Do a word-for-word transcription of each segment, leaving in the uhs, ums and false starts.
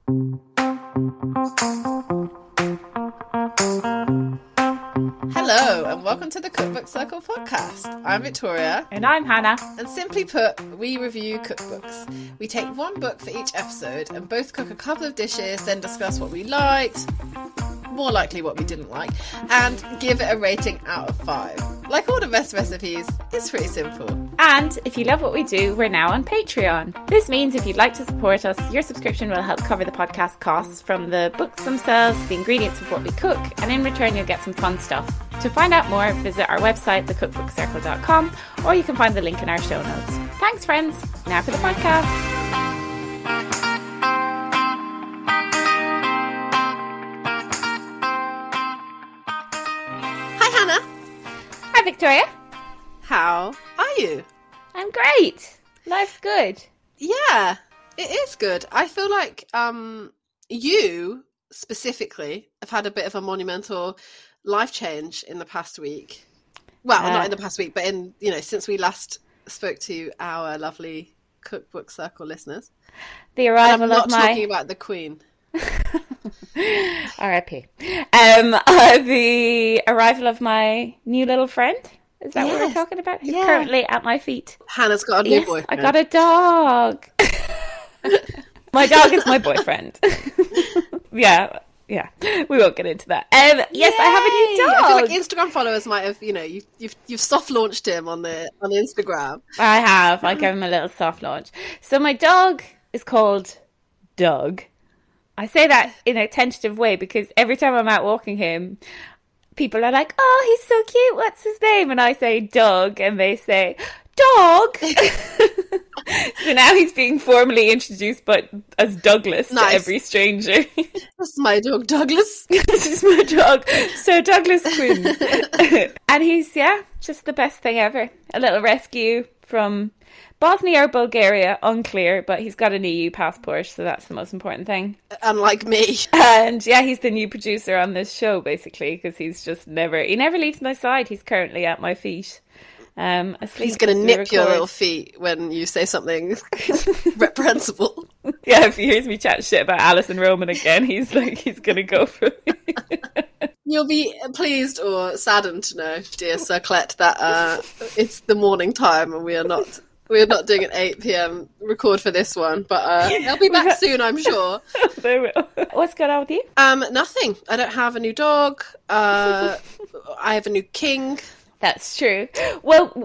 Hello and welcome to the Cookbook Circle podcast. I'm Victoria. And I'm Hannah. And simply put, we review cookbooks. We take one book for each episode and both cook a couple of dishes, then discuss what we liked, more likely what we didn't like, and give it a rating out of five. Like all the best recipes, it's pretty simple. And if you love what we do, we're now on Patreon. This means if you'd like to support us, your subscription will help cover the podcast costs from the books themselves, the ingredients of what we cook, and in return you'll get some fun stuff. To find out more, visit our website, the cookbook circle dot com, or you can find the link in our show notes. Thanks, friends. Now for the podcast. Hi, Victoria. How are you? I'm great. Life's good. Yeah, it is good. I feel like um, you specifically have had a bit of a monumental life change in the past week. Well, uh, not in the past week, but in, you know, since we last spoke to our lovely Cookbook Circle listeners. The arrival and I'm not of my... talking about the Queen. R I P Um, uh, the arrival of my new little friend. Is that yes. what we're talking about? He's yeah. currently at my feet. Hannah's got a new yes, boyfriend. I got a dog. My dog is my boyfriend. yeah, yeah. We won't get into that. Um, yes, Yay! I have a new dog. I feel like Instagram followers might have, you know, you've you've, you've soft launched him on the on Instagram. I have. I gave him a little soft launch. So my dog is called Doug. I say that in a tentative way because every time I'm out walking him, people are like, oh, he's so cute, what's his name? And I say Doug, and they say, Dog! So now he's being formally introduced but as Douglas nice. to every stranger. This is my dog, Douglas. This is my dog, Sir Douglas Quinn. And he's, yeah, just the best thing ever. A little rescue from Bosnia or Bulgaria, unclear, but he's got an E U passport, so that's the most important thing. Unlike me. And yeah, he's the new producer on this show, basically, because he's just never, he never leaves my side. He's currently at my feet. Um, asleep. He's going to nip your little feet when you say something reprehensible. Yeah, if he hears me chat shit about Alison Roman again, he's like, he's going to go for it. You'll be pleased or saddened to know, dear Sir Clet, that uh, it's the morning time and we are not... We're not doing an eight p.m. record for this one, but uh, they'll be back soon, I'm sure. They will. What's going on with you? Um, nothing. I don't have a new dog. Uh, I have a new king. That's true. Well,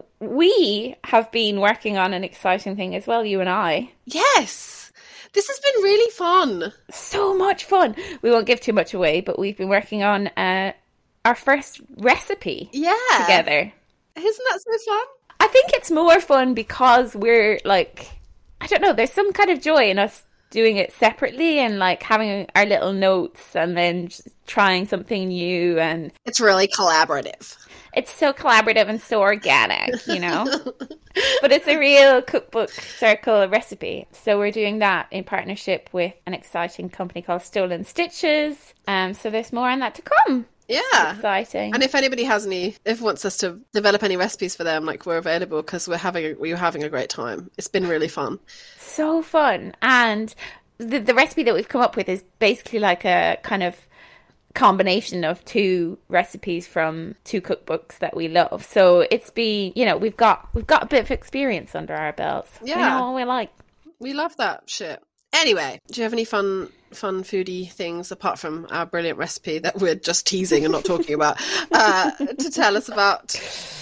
we have been working on an exciting thing as well, you and I. Yes. This has been really fun. So much fun. We won't give too much away, but we've been working on uh, our first recipe yeah. together. Isn't that so fun? I think it's more fun because we're like, I don't know, there's some kind of joy in us doing it separately and like having our little notes and then just trying something new. And it's really collaborative. It's so collaborative and so organic, you know, but it's a real Cookbook Circle recipe. So we're doing that in partnership with an exciting company called Stolen Stitches. Um, so there's more on that to come. Yeah. Exciting. And if anybody has any, if wants us to develop any recipes for them, like we're available because we're having, a, we're having a great time. It's been really fun. So fun. And the, the recipe that we've come up with is basically like a kind of combination of two recipes from two cookbooks that we love. So it's been, you know, we've got, we've got a bit of experience under our belts. Yeah. We know what we like. We love that shit. Anyway, do you have any fun fun foodie things apart from our brilliant recipe that we're just teasing and not talking about uh, to tell us about?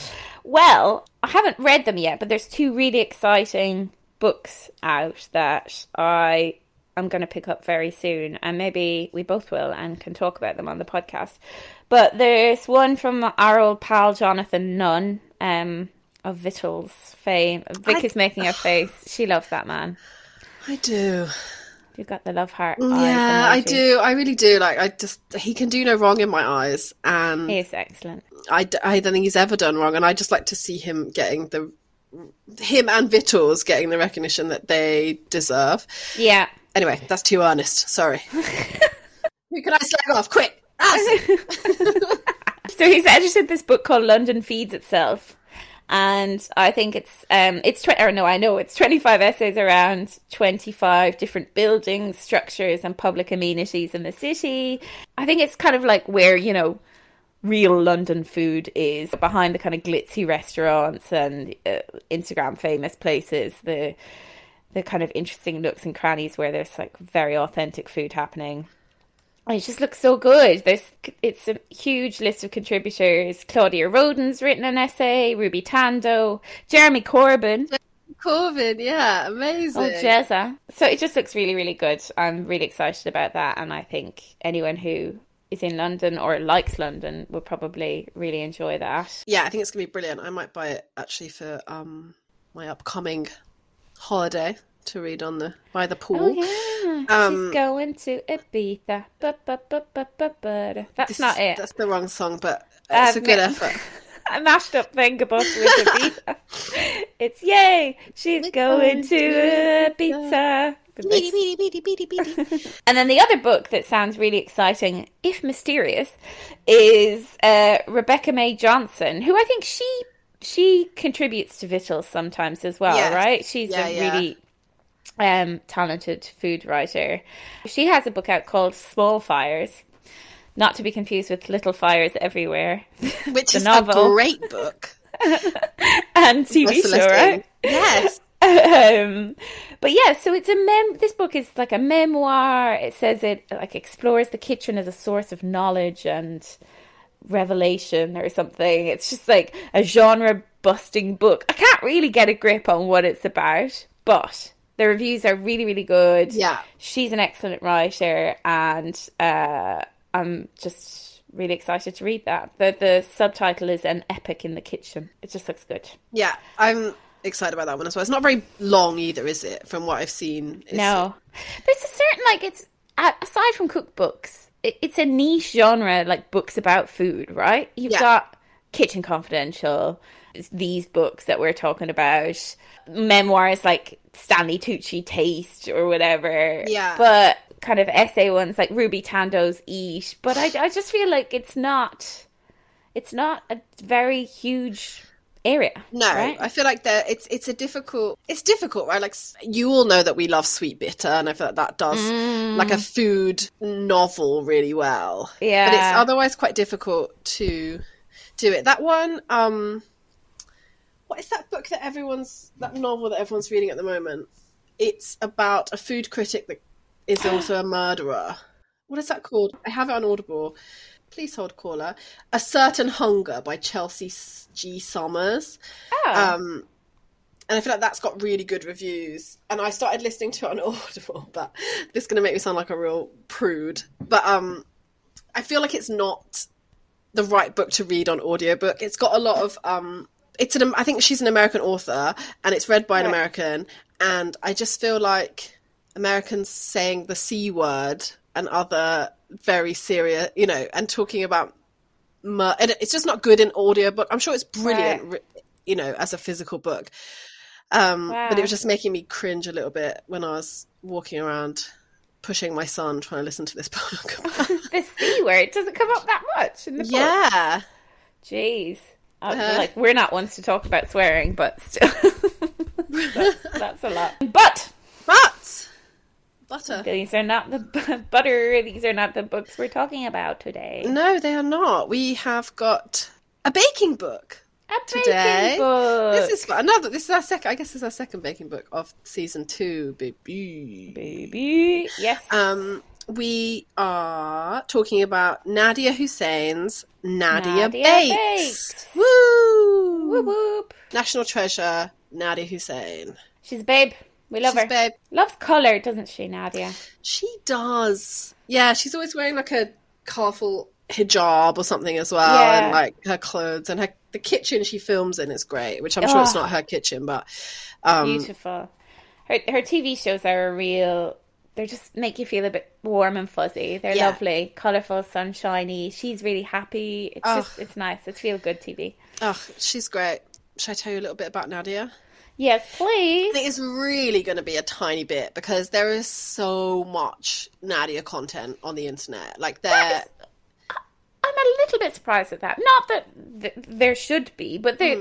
Well, I haven't read them yet, but there's two really exciting books out that I am going to pick up very soon, and maybe we both will and can talk about them on the podcast. But there's one from our old pal Jonathan Nunn, um, of Victuals fame. Vic I... is making a face. She loves that man. I do. You've got the love heart. Yeah, I do. I really do. Like, I just, he can do no wrong in my eyes. And he is excellent. I, I don't think he's ever done wrong. And I just like to see him getting the, him and Victuals getting the recognition that they deserve. Yeah. Anyway, that's too earnest. Sorry. Who can I slag off? Quick. So he's edited this book called London Feeds Itself. And I think it's um it's twenty or no I know it's twenty-five essays around twenty-five different buildings, structures and public amenities in the city. I think it's kind of like where, you know, real London food is, behind the kind of glitzy restaurants and uh, Instagram famous places, the the kind of interesting nooks and crannies where there's like very authentic food happening. And it just looks so good. There's it's a huge list of contributors. Claudia Roden's written an essay, Ruby Tando, Jeremy Corbyn. Corbyn, yeah, amazing. Oh, Jezza. So it just looks really, really good. I'm really excited about that, and I think anyone who is in London or likes London will probably really enjoy that. Yeah, I think it's going to be brilliant. I might buy it actually for um my upcoming holiday to read on the by the pool. Oh yeah, um, she's going to Ibiza. Ba, ba, ba, ba, ba, ba. That's not it. That's the wrong song, but it's um, a good effort. I mashed up Vengabus with Ibiza. It's yay! She's going to Ibiza. And then the other book that sounds really exciting, if mysterious, is uh, Rebecca May Johnson, who I think she she contributes to Vittles sometimes as well, yes. right? She's yeah, a yeah. really um, talented food writer. She has a book out called Small Fires, not to be confused with Little Fires Everywhere, which is novel. A great book and T V show, right? Yes. Um, but yeah, so it's a mem. This book is like a memoir. It says it like explores the kitchen as a source of knowledge and revelation or something. It's just like a genre busting book. I can't really get a grip on what it's about, but the reviews are really, really good. Yeah, she's an excellent writer, and uh, I'm just really excited to read that. The the subtitle is An Epic in the Kitchen. It just looks good. Yeah, I'm excited about that one as well. It's not very long either, is it? From what I've seen. It's... No, there's a certain like it's aside from cookbooks, it, it's a niche genre, like books about food, right? You've yeah. got Kitchen Confidential, these books that we're talking about, memoirs like Stanley Tucci Taste or whatever. Yeah, but kind of essay ones like Ruby Tando's Eat. But I, I just feel like it's not, it's not a very huge area. No, right? I feel like that it's it's a difficult it's difficult, right? Like you all know that we love Sweet Bitter, and I feel like that does mm. like a food novel really well. Yeah, but it's otherwise quite difficult to do it. That one, um, what is that book that everyone's that novel that everyone's reading at the moment? It's about a food critic that is also a murderer. What is that called? I have it on Audible. Please hold caller. A Certain Hunger by Chelsea G. Summers. Oh. Um, and I feel like that's got really good reviews. And I started listening to it on Audible, but this is going to make me sound like a real prude. But um, I feel like it's not the right book to read on audiobook. It's got a lot of... Um, it's an. I think she's an American author, and it's read by an right. American. And I just feel like Americans saying the C word and other... very serious, you know, and talking about mur- and it's just not good in audiobook. I'm sure it's brilliant, right. you know, as a physical book. Um, wow. But it was just making me cringe a little bit when I was walking around pushing my son trying to listen to this book. The C word doesn't come up that much in the book. Yeah. Jeez. Uh, like, we're not ones to talk about swearing, but still. that's, that's a lot. But! But! Butter. These are not the b- butter. These are not the books we're talking about today. No, they are not. We have got a baking book a today. Baking book. This is another. This is our second. I guess this is our second baking book of season two, baby. Baby, yes. Um, we are talking about Nadia Hussain's Nadia, Nadia Bakes. Bakes. Woo! Whoop whoop! National treasure, Nadia Hussain. She's a babe. We love she's her. Babe. Loves colour, doesn't she, Nadia? She does. Yeah, she's always wearing like a colourful hijab or something as well, yeah. and like her clothes and her the kitchen she films in is great. Which I'm sure oh, it's not her kitchen, but um, beautiful. Her her T V shows are a real. They just make you feel a bit warm and fuzzy. They're yeah. lovely, colourful, sunshiny. She's really happy. It's oh. just it's nice. It's feel good T V. Oh, she's great. Should I tell you a little bit about Nadia? Yes, please. I think it's really going to be a tiny bit because there is so much Nadia content on the internet. Like there, I'm a little bit surprised at that. Not that th- there should be, but there, mm.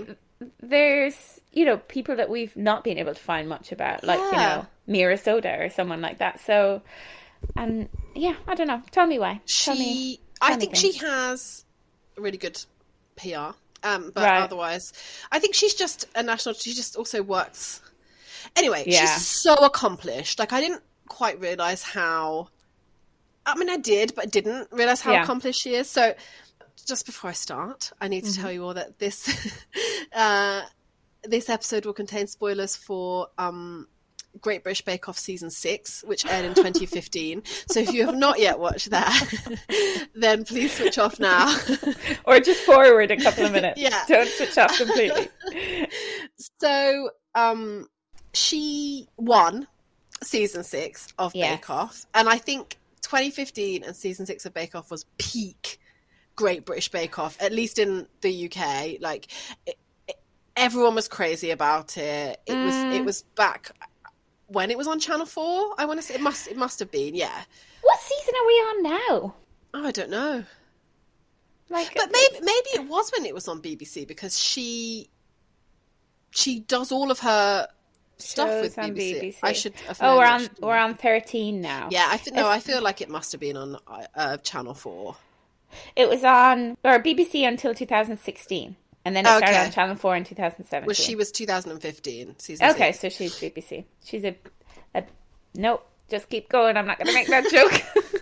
there's, you know, people that we've not been able to find much about, like, yeah. you know, Mira Soda or someone like that. So, and yeah, I don't know. Tell me why. She, tell me, tell I me think things. She has really good P R, um, but right. otherwise, I think she's just a national. She just also works. Anyway, yeah. she's so accomplished. Like, I didn't quite realize how. I mean, I did, but I didn't realize how yeah. accomplished she is. So, just before I start, I need to mm-hmm. tell you all that this uh, this episode will contain spoilers for um, Great British Bake Off season six, which aired in twenty fifteen. So if you have not yet watched that, then please switch off now, or just forward a couple of minutes. Yeah, don't switch off completely. So um, she won season six of yes. Bake Off, and I think twenty fifteen and season six of Bake Off was peak Great British Bake Off, at least in the U K. Like, it, it, everyone was crazy about it. It mm. was it was back when it was on Channel four. I want to say it must it must have been, yeah. What season are we on now? Oh, I don't know. Like, but maybe maybe it was when it was on B B C, because she she does all of her stuff with B B C. B B C. I should. Oh, we're on we're on thirteen now. Yeah, I th- no, I feel like it must have been on uh, Channel four. It was on or B B C until two thousand sixteen, and then it started okay. on Channel four in two thousand seventeen. Well, she was two thousand fifteen season. Okay, six. So she's B B C. She's a, a nope. Just keep going. I'm not going to make that joke.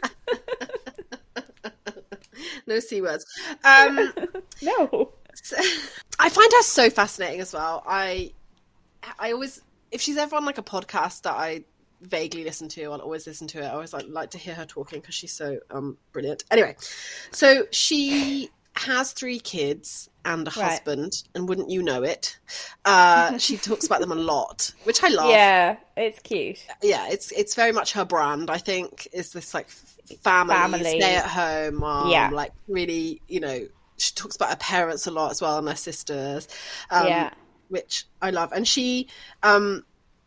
No C words. Um, no. So, I find her so fascinating as well. I, I always, if she's ever on like a podcast that I vaguely listen to, I'll always listen to it. I always like, like to hear her talking because she's so um brilliant. Anyway, so she has three kids and a right. husband, and wouldn't you know it, uh she talks about them a lot, which I love. Yeah, it's cute. Yeah, it's it's very much her brand, I think, is this like family, family. stay at home mom, yeah. like really, you know, she talks about her parents a lot as well, and her sisters, um yeah. which I love. And she um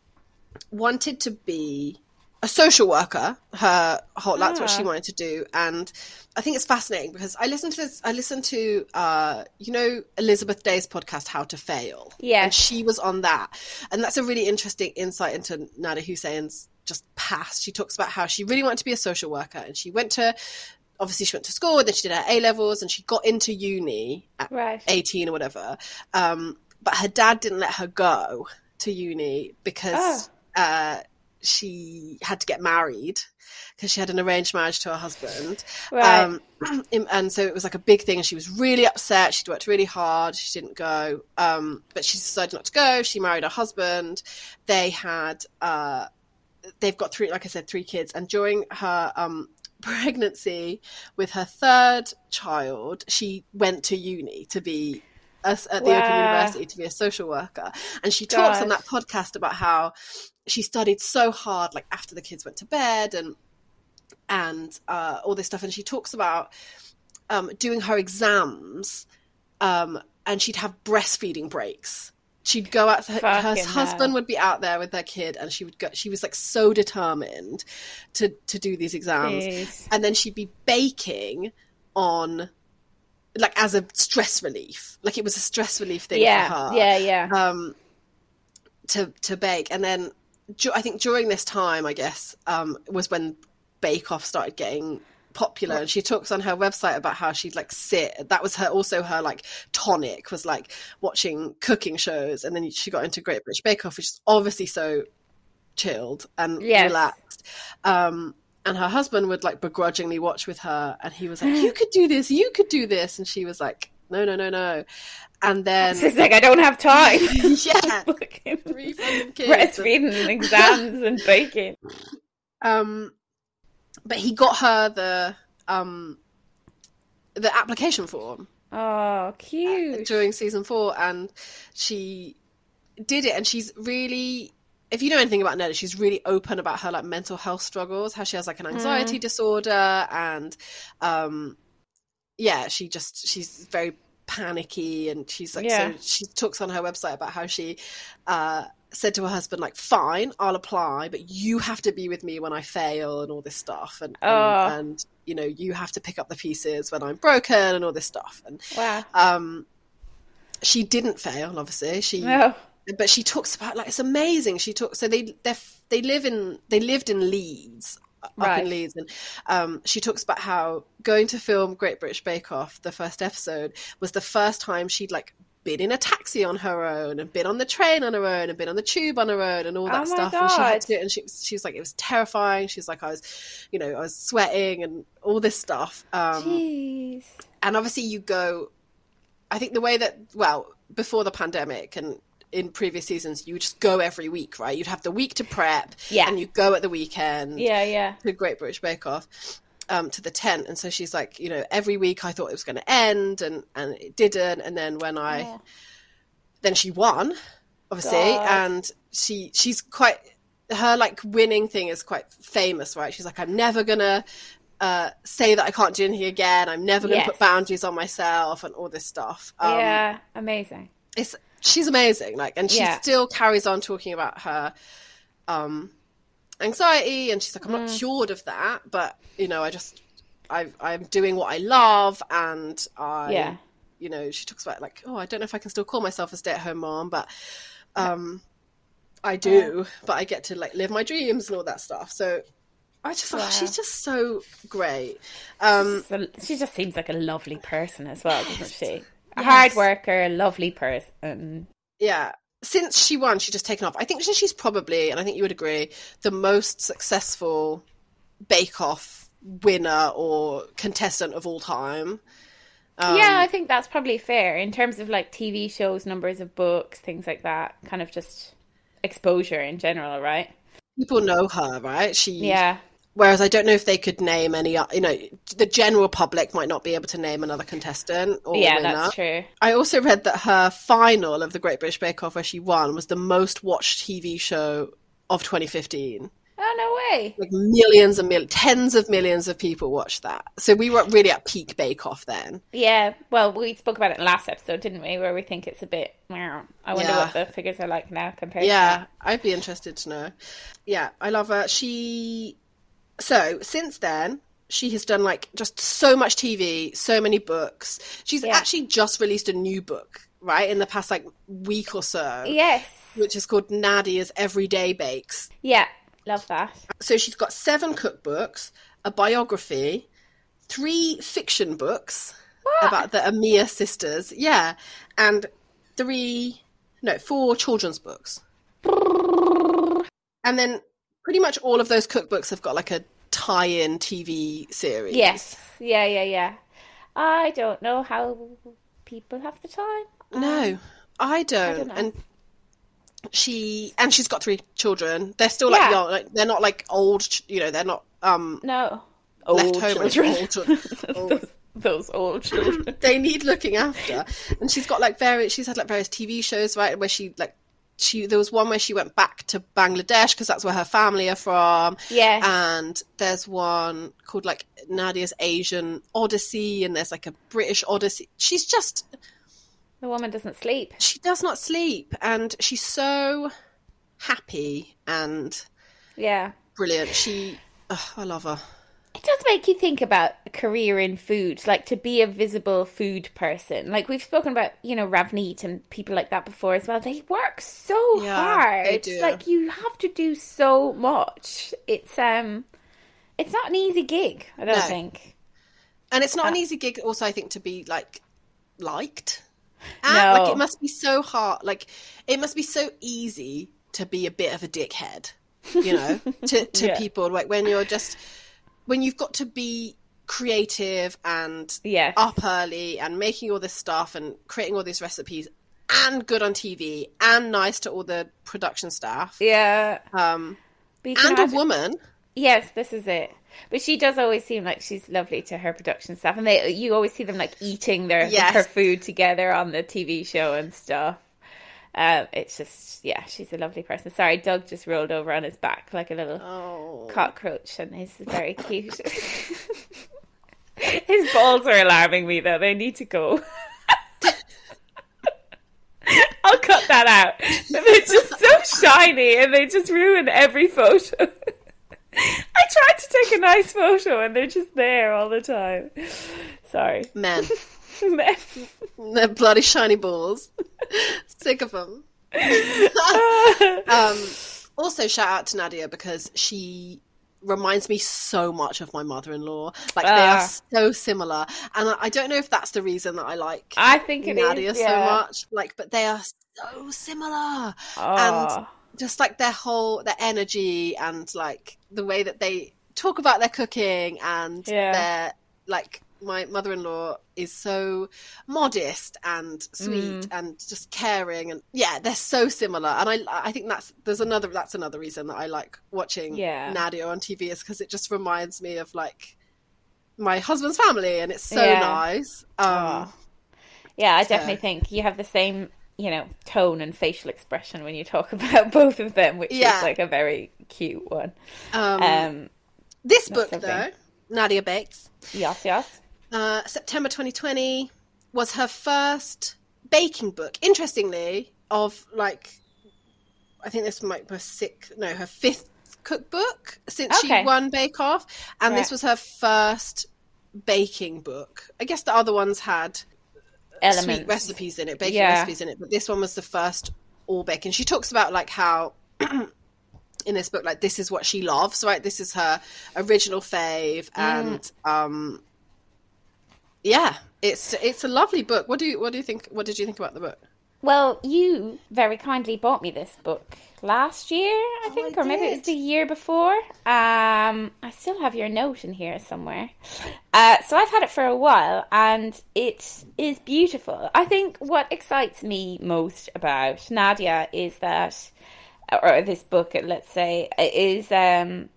wanted to be a social worker. Her whole that's ah. what she wanted to do. And I think it's fascinating because I listened to this I listened to uh you know Elizabeth Day's podcast How to Fail. Yeah. And she was on that. And that's a really interesting insight into Nada Hussain's just past. She talks about how she really wanted to be a social worker, and she went to obviously she went to school, and then she did her A levels, and she got into uni at right. eighteen or whatever. Um but her dad didn't let her go to uni because oh. Uh, she had to get married because she had an arranged marriage to her husband. Right. Um, and so it was like a big thing, and she was really upset. She'd worked really hard. She didn't go. Um, but she decided not to go. She married her husband. They had, uh, they've got three, like I said, three kids. And during her um, pregnancy with her third child, she went to uni to be at the wow. Open University to be a social worker. And she talks Gosh. on that podcast about how she studied so hard, like after the kids went to bed and and uh, all this stuff. And she talks about um, doing her exams, um, and she'd have breastfeeding breaks. She'd go out. Her, her husband hell. would be out there with their kid, and she would go. She was like so determined to to do these exams, Jeez. and then she'd be baking on. Like as a stress relief, like it was a stress relief thing yeah, for her. Yeah, yeah, Um, to to bake, and then I think during this time, I guess, um, was when Bake Off started getting popular. And she talks on her website about how she'd like sit. That was her also her like tonic was like watching cooking shows, and then she got into Great British Bake Off, which is obviously so chilled and yes. relaxed. Um, And her husband would like begrudgingly watch with her, and he was like, "You could do this, you could do this," and she was like, "No, no, no, no." And then she's like, "I don't have time." Yeah, three kids, breastfeeding and exams and baking. Um, but he got her the um the application form. Oh, cute! During season four, and she did it, and she's really. If you know anything about Nada, she's really open about her like mental health struggles, how she has like an anxiety mm. disorder, and um, yeah, she just she's very panicky, and she's like yeah. so she talks on her website about how she uh, said to her husband like, "Fine, I'll apply, but you have to be with me when I fail and all this stuff, and oh. and, and you know you have to pick up the pieces when I'm broken and all this stuff." And wow. um, she didn't fail, obviously. She, No. but she talks about, like, it's amazing. She talks, so they they they live in they lived in Leeds, up Right. in Leeds, and um, she talks about how going to film Great British Bake Off, the first episode, was the first time she'd like been in a taxi on her own and been on the train on her own and been on the tube on her own and all that Oh my stuff. And she had God. to do it, and she was, she was like, it was terrifying. She's like, I was, you know, I was sweating and all this stuff. Um, Jeez. and obviously you go, I think the way that, well, before the pandemic and in previous seasons, you would just go every week, right? You'd have the week to prep, Yeah. and you go at the weekend Yeah, yeah. to Great British Bake Off, um, to the tent. And so she's like, you know, every week I thought it was going to end, and, and it didn't. And then when I, Yeah. then she won, obviously, God. and she she's quite, her like winning thing is quite famous, right? She's like, I'm never gonna uh, say that I can't do anything again. I'm never gonna Yes. put boundaries on myself and all this stuff. Um, Yeah, amazing. it's she's amazing, like, and she Yeah. still carries on talking about her um anxiety, and she's like, I'm not Mm. cured of that, but you know, I just I I'm doing what I love, and I Yeah. you know, she talks about like, oh, I don't know if I can still call myself a stay-at-home mom, but um I do, but I get to like live my dreams and all that stuff. So I just thought, Wow. she's just so great. Um So she just seems like a lovely person as well, doesn't she? A Yes. hard worker, a lovely person. yeah, since she won, she's just taken off. I think she's probably, and I think you would agree, the most successful Bake Off winner or contestant of all time. Um, Yeah, I think that's probably fair in terms of like T V shows, numbers of books, things like that. Kind of just exposure in general, right? people know her, right? She, Yeah. Whereas I don't know if they could name any, you know, the general public might not be able to name another contestant or Yeah, winner. that's true. I also read that her final of the Great British Bake Off, where she won, was the most watched T V show of twenty fifteen. Oh, no way. Like millions and millions, tens of millions of people watched that. So we were really at peak Bake Off then. Yeah, well, we spoke about it in the last episode, didn't we? Where we think it's a bit, meow. I wonder Yeah. what the figures are like now compared to Yeah, that. I'd be interested to know. Yeah, I love her. She, so since then, she has done like just so much T V, so many books. She's Yeah. actually just released a new book, right, in the past like week or so, Yes. which is called Nadia's Everyday Bakes. Yeah, love that. So she's got seven cookbooks, a biography, three fiction books What? about the Amir sisters, yeah, and three, no, four children's books. And then pretty much all of those cookbooks have got like a tie-in T V series. Yes. Yeah, yeah, yeah. I don't know how people have the time. No, I don't. don't know. And she and she's got three children. They're still like Yeah. young. Like, they're not like old. ch- You know, they're not um No. left Old home. or children. Old children. Old- those, those old children. they need looking after. And she's got like various. She's had like various T V shows, right? Where she like she there was one where she went back to Bangladesh because that's where her family are from. Yes. And there's one called like Nadia's Asian Odyssey, and there's like a British Odyssey. She's just The woman doesn't sleep. she does not sleep, and she's so happy and Yeah. brilliant. She, ugh, I love her. It does make you think about a career in food, like to be a visible food person. Like we've spoken about, you know, Ravneet and people like that before as well. They work so Yeah, hard. they do. Like you have to do so much. It's um it's not an easy gig, I don't No. think. And it's not an Uh, easy gig, also, I think, to be like liked. And, No. like it must be so hard. Like it must be so easy to be a bit of a dickhead, you know, to to Yeah. people. Like when you're just when you've got to be creative and Yes. up early and making all this stuff and creating all these recipes and good on T V and nice to all the production staff. Yeah. Um, But you can and a imagine- woman. Yes, this is it. But she does always seem like she's lovely to her production staff, and they you always see them like eating their Yes. her food together on the T V show and stuff. Um, it's just yeah, she's a lovely person. Sorry, Doug just rolled over on his back like a little Oh. cockroach, and he's very cute. His balls are alarming me though; they need to go. I'll cut that out. They're just so shiny, and they just ruin every photo. I trying to take a nice photo and they're just there all the time. Sorry. Men. Men. They're bloody shiny balls. Sick of them. um, also, shout out to Nadia because she reminds me so much of my mother-in-law. Like, uh, they are so similar. And I, I don't know if that's the reason that I like I think it Nadia is, yeah. so much. Like, but they are so similar. Oh. And just like their whole, their energy and like the way that they talk about their cooking and yeah. their, like, my mother-in-law is so modest and sweet mm. and just caring, and yeah, they're so similar. And I, I think that's there's another that's another reason that I like watching yeah. Nadia on T V is because it just reminds me of like my husband's family, and it's so yeah. nice. Um, oh. Yeah, I so. definitely think you have the same, you know, tone and facial expression when you talk about both of them, which yeah. is like a very cute one. Um, um this book okay. though, Nadia Bakes. Yes, yes. Uh, September twenty twenty was her first baking book. Interestingly, of like, I think this might be her sixth, no, her fifth cookbook since okay. she won Bake Off, and right. this was her first baking book. I guess the other ones had elements, sweet recipes in it, baking yeah. recipes in it, but this one was the first all baking. She talks about like how in this book, like this is what she loves, right? This is her original fave, and mm. um. Yeah, it's it's a lovely book. What do you what do you think? What did you think about the book? Well, you very kindly bought me this book last year, I think, oh, I or maybe did. it was the year before. Um, I still have your note in here somewhere. Uh, so I've had it for a while, and it is beautiful. I think what excites me most about Nadia is that, or this book, let's say, is um,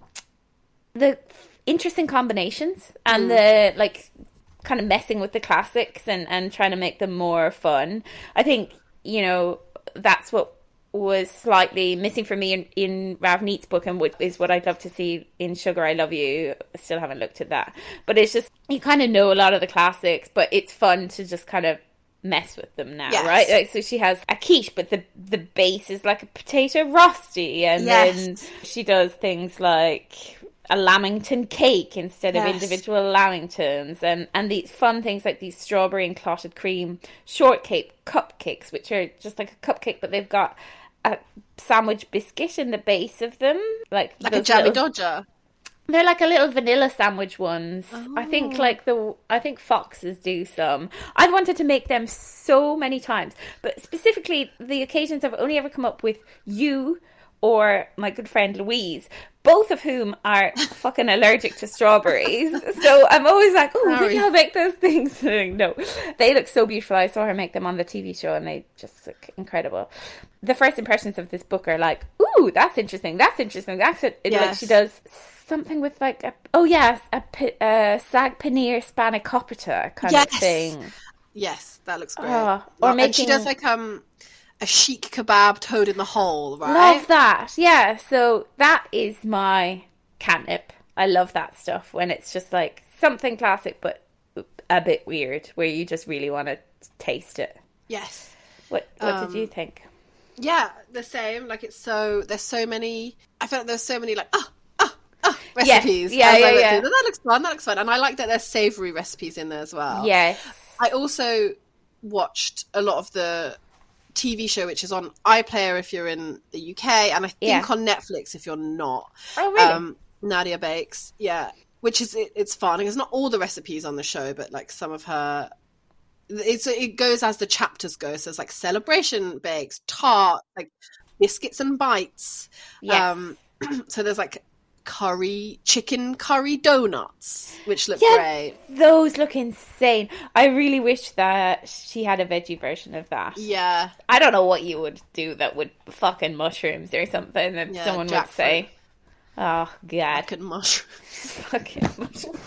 the interesting combinations and mm. the like. kind of messing with the classics and, and trying to make them more fun. I think, you know, that's what was slightly missing for me in, in Rav Neat's book, and what is what I'd love to see in Sugar I Love You. I still haven't looked at that. But it's just, you kind of know a lot of the classics, but it's fun to just kind of mess with them now, yes. right? Like, so she has a quiche, but the the base is like a potato rosti, and yes. then she does things like a Lamington cake instead yes. of individual Lamingtons, and, and these fun things like these strawberry and clotted cream shortcake cupcakes, which are just like a cupcake, but they've got a sandwich biscuit in the base of them. Like, like a Jammy little, Dodger. They're like a little vanilla sandwich ones. Oh. I think like the, I think Foxes do some. I've wanted to make them so many times, but specifically the occasions I've only ever come up with you or my good friend Louise, both of whom are fucking allergic to strawberries. So I'm always like, oh, maybe I'll make those things. No, they look so beautiful. I saw her make them on the T V show and they just look incredible. The first impressions of this book are like, ooh, that's interesting. That's interesting. That's it. Yes. Like she does something with like, a, oh yes, a, a sag paneer spanakopita kind yes. of thing. Yes, that looks great. Oh, or and making... she does like um. a chic kebab toad in the hole, right? Love that. Yeah, so that is my catnip. I love that stuff when it's just like something classic but a bit weird, where you just really want to taste it. Yes. What What um, did you think? Yeah, the same. Like, it's so, there's so many, I feel like there's so many like, oh, oh, oh, recipes. Yes. Yeah, yeah, yeah. That looks fun, that looks fun. And I like that there's savoury recipes in there as well. Yes. I also watched a lot of the T V show, which is on iPlayer if you're in the U K, and I think yeah. on Netflix if you're not. Oh, really? Um, Nadia Bakes, yeah. Which is, it, it's fun. It's not all the recipes on the show, but like some of her, it's it goes as the chapters go. So it's like celebration bakes, tart, like biscuits and bites. Yes. Um, so there's like curry, chicken curry donuts, which look yeah, great. Those look insane. I really wish that she had a veggie version of that. Yeah. I don't know what you would do that would fucking mushrooms or something that yeah, someone would say. Oh, God. Fucking mushrooms. Fucking mushrooms.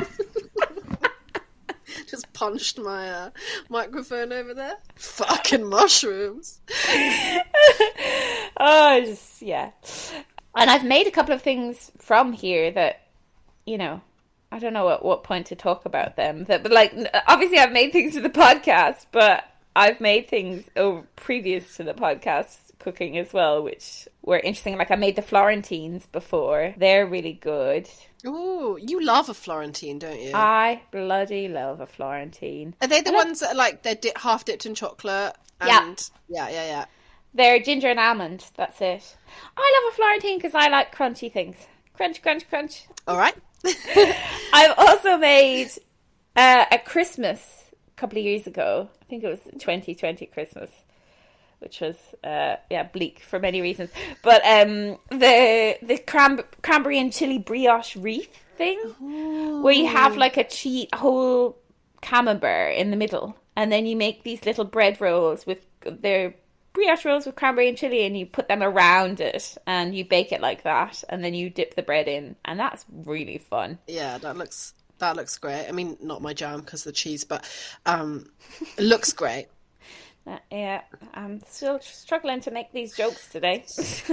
Just punched my uh, microphone over there. Fucking mushrooms. Oh, just, yeah. And I've made a couple of things from here that, you know, I don't know at what point to talk about them. That, but like, obviously I've made things for the podcast, but I've made things over previous to the podcast cooking as well, which were interesting. Like I made the Florentines before. They're really good. Oh, you love a Florentine, don't you? I bloody love a Florentine. Are they the I ones that are like they're di- half dipped in chocolate? And... Yeah. Yeah, yeah, yeah. They're ginger and almond. That's it. I love a Florentine because I like crunchy things. Crunch, crunch, crunch. All right. I've also made uh, a Christmas a couple of years ago. I think it was twenty twenty Christmas, which was uh, yeah bleak for many reasons. But um, the the cran- cranberry and chili brioche wreath thing, Ooh. Where you have like a cheese, a whole camembert in the middle, and then you make these little bread rolls with their brioche rolls with cranberry and chili, and you put them around it and you bake it like that, and then you dip the bread in, and that's really fun. Yeah, that looks that looks great. I mean, not my jam because of the cheese, but um, it looks great. Uh, yeah, I'm still struggling to make these jokes today.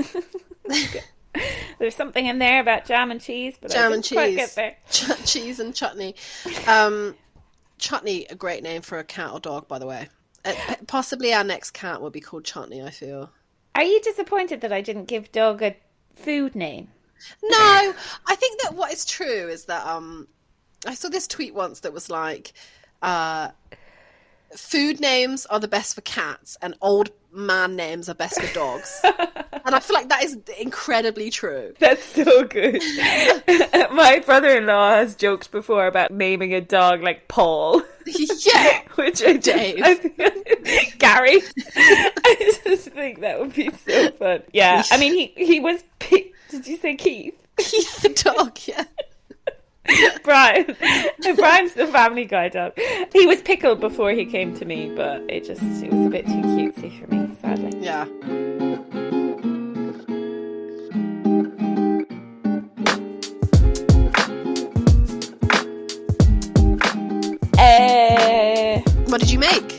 There's something in there about jam and cheese, but jam I didn't and cheese, quite get there. Ch- cheese and chutney. Um, chutney, a great name for a cat or dog, by the way. Uh, possibly our next cat will be called Chutney, I feel. Are you disappointed that I didn't give Doug a food name? No, I think that what is true is that um, I saw this tweet once that was like, uh, food names are the best for cats and old man names are best for dogs. And I feel like that is incredibly true. That's so good. My brother-in-law has joked before about naming a dog like Paul. Yeah. Which I Dave. I think, Gary. I just think that would be so fun. Yeah. I mean, he, he was... Did you say Keith? Keith the dog, yeah. Brian. Brian's the Family Guy dog. He was pickled before he came to me, but it just it was a bit too cutesy for me, sadly. Yeah. Uh, what did you make?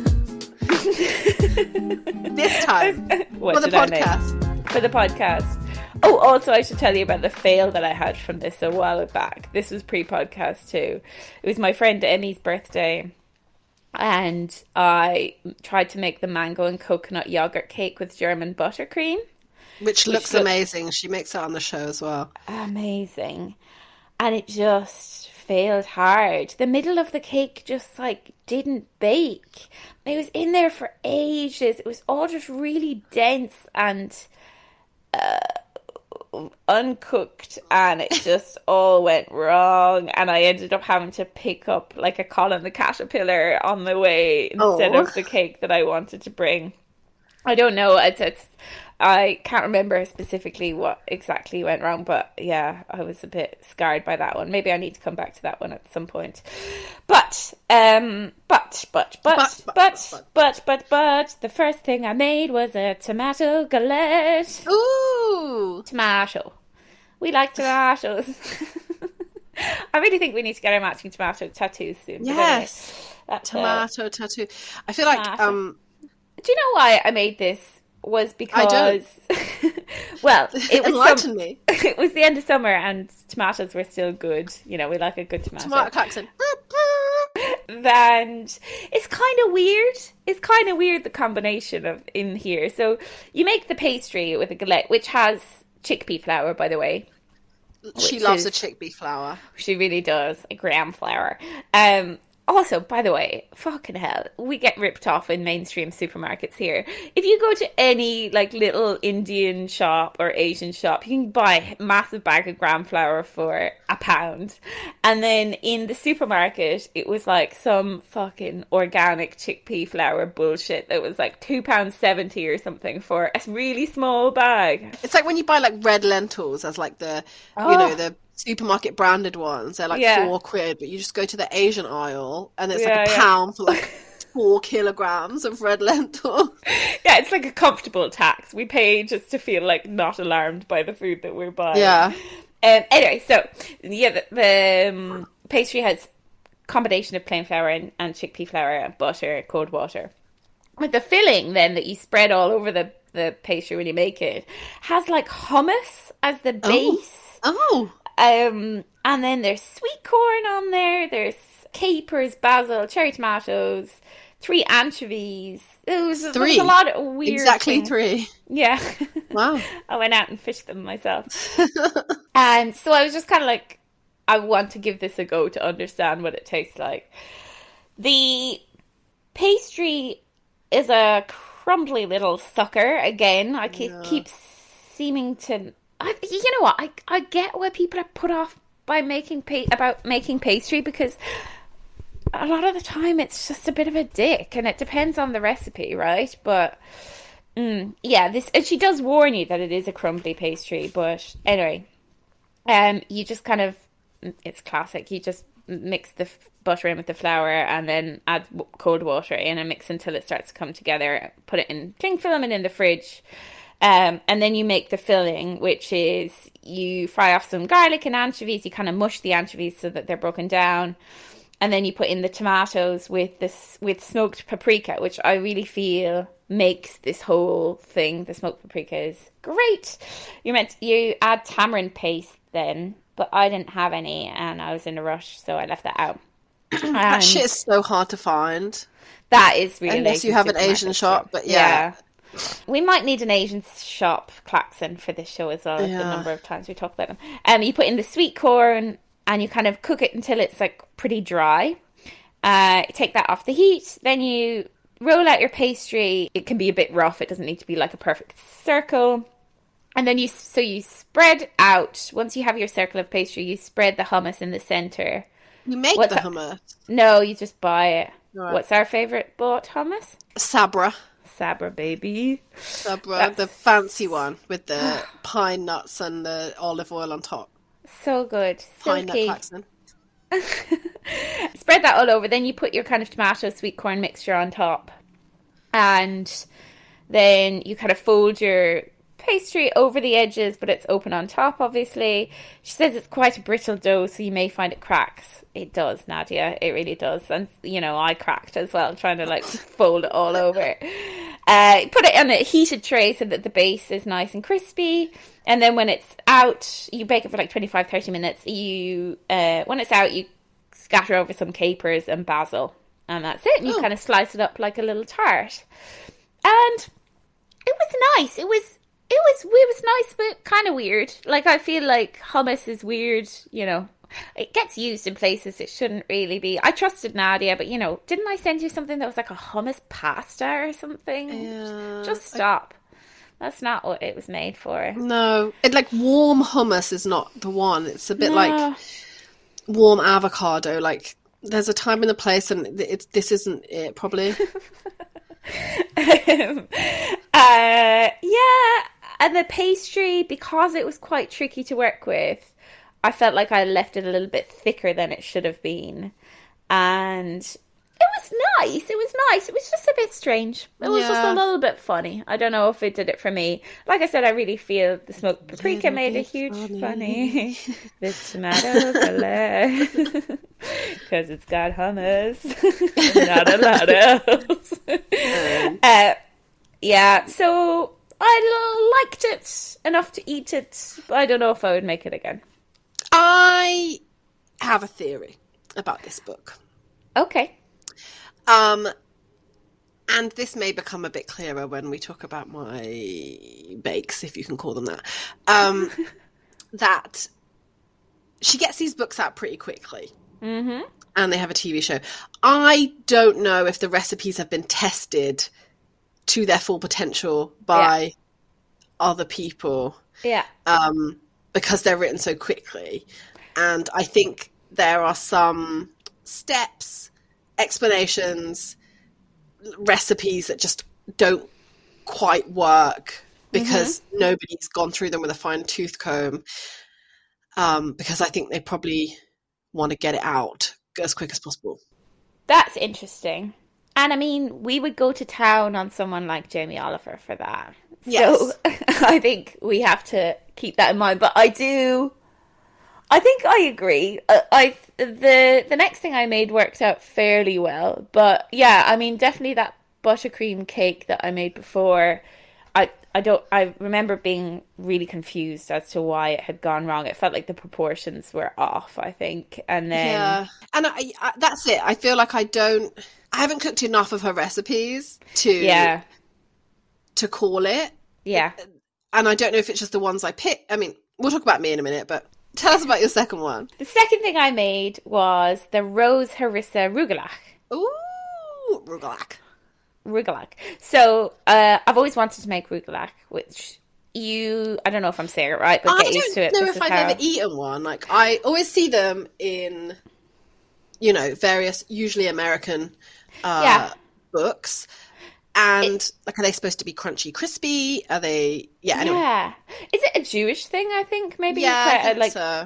This time. What For the did I podcast. make? For the podcast. Oh, also, I should tell you about the fail that I had from this a while back. This was pre-podcast too. It was my friend Emmy's birthday, and I tried to make the mango and coconut yogurt cake with German buttercream. Which, which looks looks amazing. She makes it on the show as well. Amazing. And it just failed hard. The middle of the cake just, like, didn't bake. It was in there for ages. It was all just really dense and... Uh, uncooked, and it just all went wrong, and I ended up having to pick up like a Colin the Caterpillar on the way instead oh. of the cake that I wanted to bring. I don't know, it's, it's I can't remember specifically what exactly went wrong, but yeah, I was a bit scarred by that one. Maybe I need to come back to that one at some point. But, um, but, but, but, but, but, but, but, but, but, the first thing I made was a tomato galette. Ooh! Tomato. We like tomatoes. I really think we need to get our matching tomato tattoos soon. Yes. That's tomato a... tattoo. I feel like, tomato. um... Do you know why I made this? Was because... I don't. Well, it was... Enlighten some... me. It was the end of summer and tomatoes were still good. You know, we like a good tomato. Tomato klaxon. And it's kind of weird. It's kind of weird, the combination of in here. So you make the pastry with a galette, which has chickpea flour, by the way. She loves is, a chickpea flour. She really does. A gram flour. Um, also, by the way, fucking hell, we get ripped off in mainstream supermarkets here. If you go to any like little Indian shop or Asian shop, you can buy a massive bag of gram flour for a pound. And then in the supermarket, it was like some fucking organic chickpea flour bullshit that was like two pounds seventy or something for a really small bag. It's like when you buy like red lentils as like the, oh. you know, the supermarket branded ones. They're like yeah. four quid, but you just go to the Asian aisle and it's yeah, like a yeah. pound for like four kilograms of red lentils. Yeah, it's like a comfortable tax. We pay just to feel like not alarmed by the food that we're buying. Yeah. Um, anyway, so yeah, the, the um, pastry has a combination of plain flour and, and chickpea flour, butter, cold water. With the filling then that you spread all over the, the pastry when you make it has like hummus as the base. Oh. oh. Um, and then there's sweet corn on there, there's capers, basil, cherry tomatoes, three anchovies. It was, Three. There was a lot of weird Exactly things. three. Yeah. Wow. I went out and fished them myself. And so I was just kind of like, I want to give this a go to understand what it tastes like. The pastry is a crumbly little sucker. Again, I keep, Yeah. keep seeming to... I, you know what? I, I get why people are put off by making pa- about making pastry, because a lot of the time it's just a bit of a dick, and it depends on the recipe, right? But mm, yeah, this and she does warn you that it is a crumbly pastry. But anyway, um, you just kind of it's classic. You just mix the f- butter in with the flour, and then add w- cold water in, and mix until it starts to come together. Put it in cling film and in the fridge. Um, and then you make the filling, which is you fry off some garlic and anchovies. You kind of mush the anchovies so that they're broken down. And then you put in the tomatoes with this with smoked paprika, which I really feel makes this whole thing. The smoked paprika is great. You meant you add tamarind paste then, but I didn't have any and I was in a rush, so I left that out. That And shit is so hard to find. that is really Unless you have an Asian shop, but yeah. yeah. We might need an Asian shop klaxon for this show as well, Yeah. the number of times we talk about them. Um, you put in the sweet corn and you kind of cook it until it's like pretty dry. Uh, take that off the heat. Then you roll out your pastry. It can be a bit rough. It doesn't need to be like a perfect circle. And then you, so you spread out. Once you have your circle of pastry, you spread the hummus in the center. You make What's the that? hummus. No, you just buy it. Right. What's our favorite bought hummus? Sabra. Sabra, baby. Sabra, That's- the fancy one with the pine nuts and the olive oil on top. So good. Pine nut Silky. Claxon. Spread that all over. Then you put your kind of tomato sweet corn mixture on top. And then you kind of fold your pastry over the edges, but it's open on top, obviously. She says it's quite a brittle dough, so you may find it cracks. It does, Nadia. It really does. And, you know, I cracked as well, trying to, like, fold it all over. Uh, put it on a heated tray so that the base is nice and crispy. And then when it's out, you bake it for, like, twenty-five, thirty minutes. You, uh, when it's out, you scatter over some capers and basil. And that's it. And you Oh. kind of slice it up like a little tart. And it was nice. It was... It was it was nice, but kind of weird. Like, I feel like hummus is weird, you know. It gets used in places it shouldn't really be. I trusted Nadia, but, you know, didn't I send you something that was like a hummus pasta or something? Yeah. Just stop. That's not what it was made for. No. It, like, warm hummus is not the one. It's a bit No. like warm avocado. Like, there's a time and a place, and it's, this isn't it, probably. um, uh, yeah, and the pastry, because it was quite tricky to work with, I felt like I left it a little bit thicker than it should have been. And it was nice. It was nice. It was just a bit strange. It was just Yeah. a little bit funny. I don't know if it did it for me. Like I said, I really feel the smoked paprika Little made a bit funny. funny. funny. This tomato fillet. Because it's got hummus. Not a lot else. Um, uh, yeah, so I liked it enough to eat it, but I don't know if I would make it again. I have a theory about this book. Okay. Um, and this may become a bit clearer when we talk about my bakes, if you can call them that. Um, that she gets these books out pretty quickly. Mm-hmm. And they have a T V show. I don't know if the recipes have been tested to their full potential by Yeah. other people. Yeah. Um, because they're written so quickly. And I think there are some steps, explanations, recipes that just don't quite work because Mm-hmm. nobody's gone through them with a fine tooth comb. Um, because I think they probably want to get it out as quick as possible. That's interesting. And I mean, we would go to town on someone like Jamie Oliver for that. Yes. So I think we have to keep that in mind. But I do, I think I agree. Uh, I the the next thing I made worked out fairly well. But yeah, I mean, definitely that buttercream cake that I made before. I I don't. I remember being really confused as to why it had gone wrong. It felt like the proportions were off, I think. And then yeah, and I, I, that's it. I feel like I don't. I haven't cooked enough of her recipes to yeah, to call it. yeah. And I don't know if it's just the ones I pick. I mean, we'll talk about me in a minute, but tell us about your second one. The second thing I made was the rose harissa rugelach. Ooh, rugelach. Rugelach. So uh, I've always wanted to make rugelach, which you, I don't know if I'm saying it right, but I get used to it. I don't know This if is I've how... ever eaten one. Like, I always see them in, you know, various, usually American uh, yeah. books. And, it... like, are they supposed to be crunchy, crispy? Are they, yeah, anyway. Yeah. Is it a Jewish thing, I think, maybe? Yeah, Quite, I think like... so.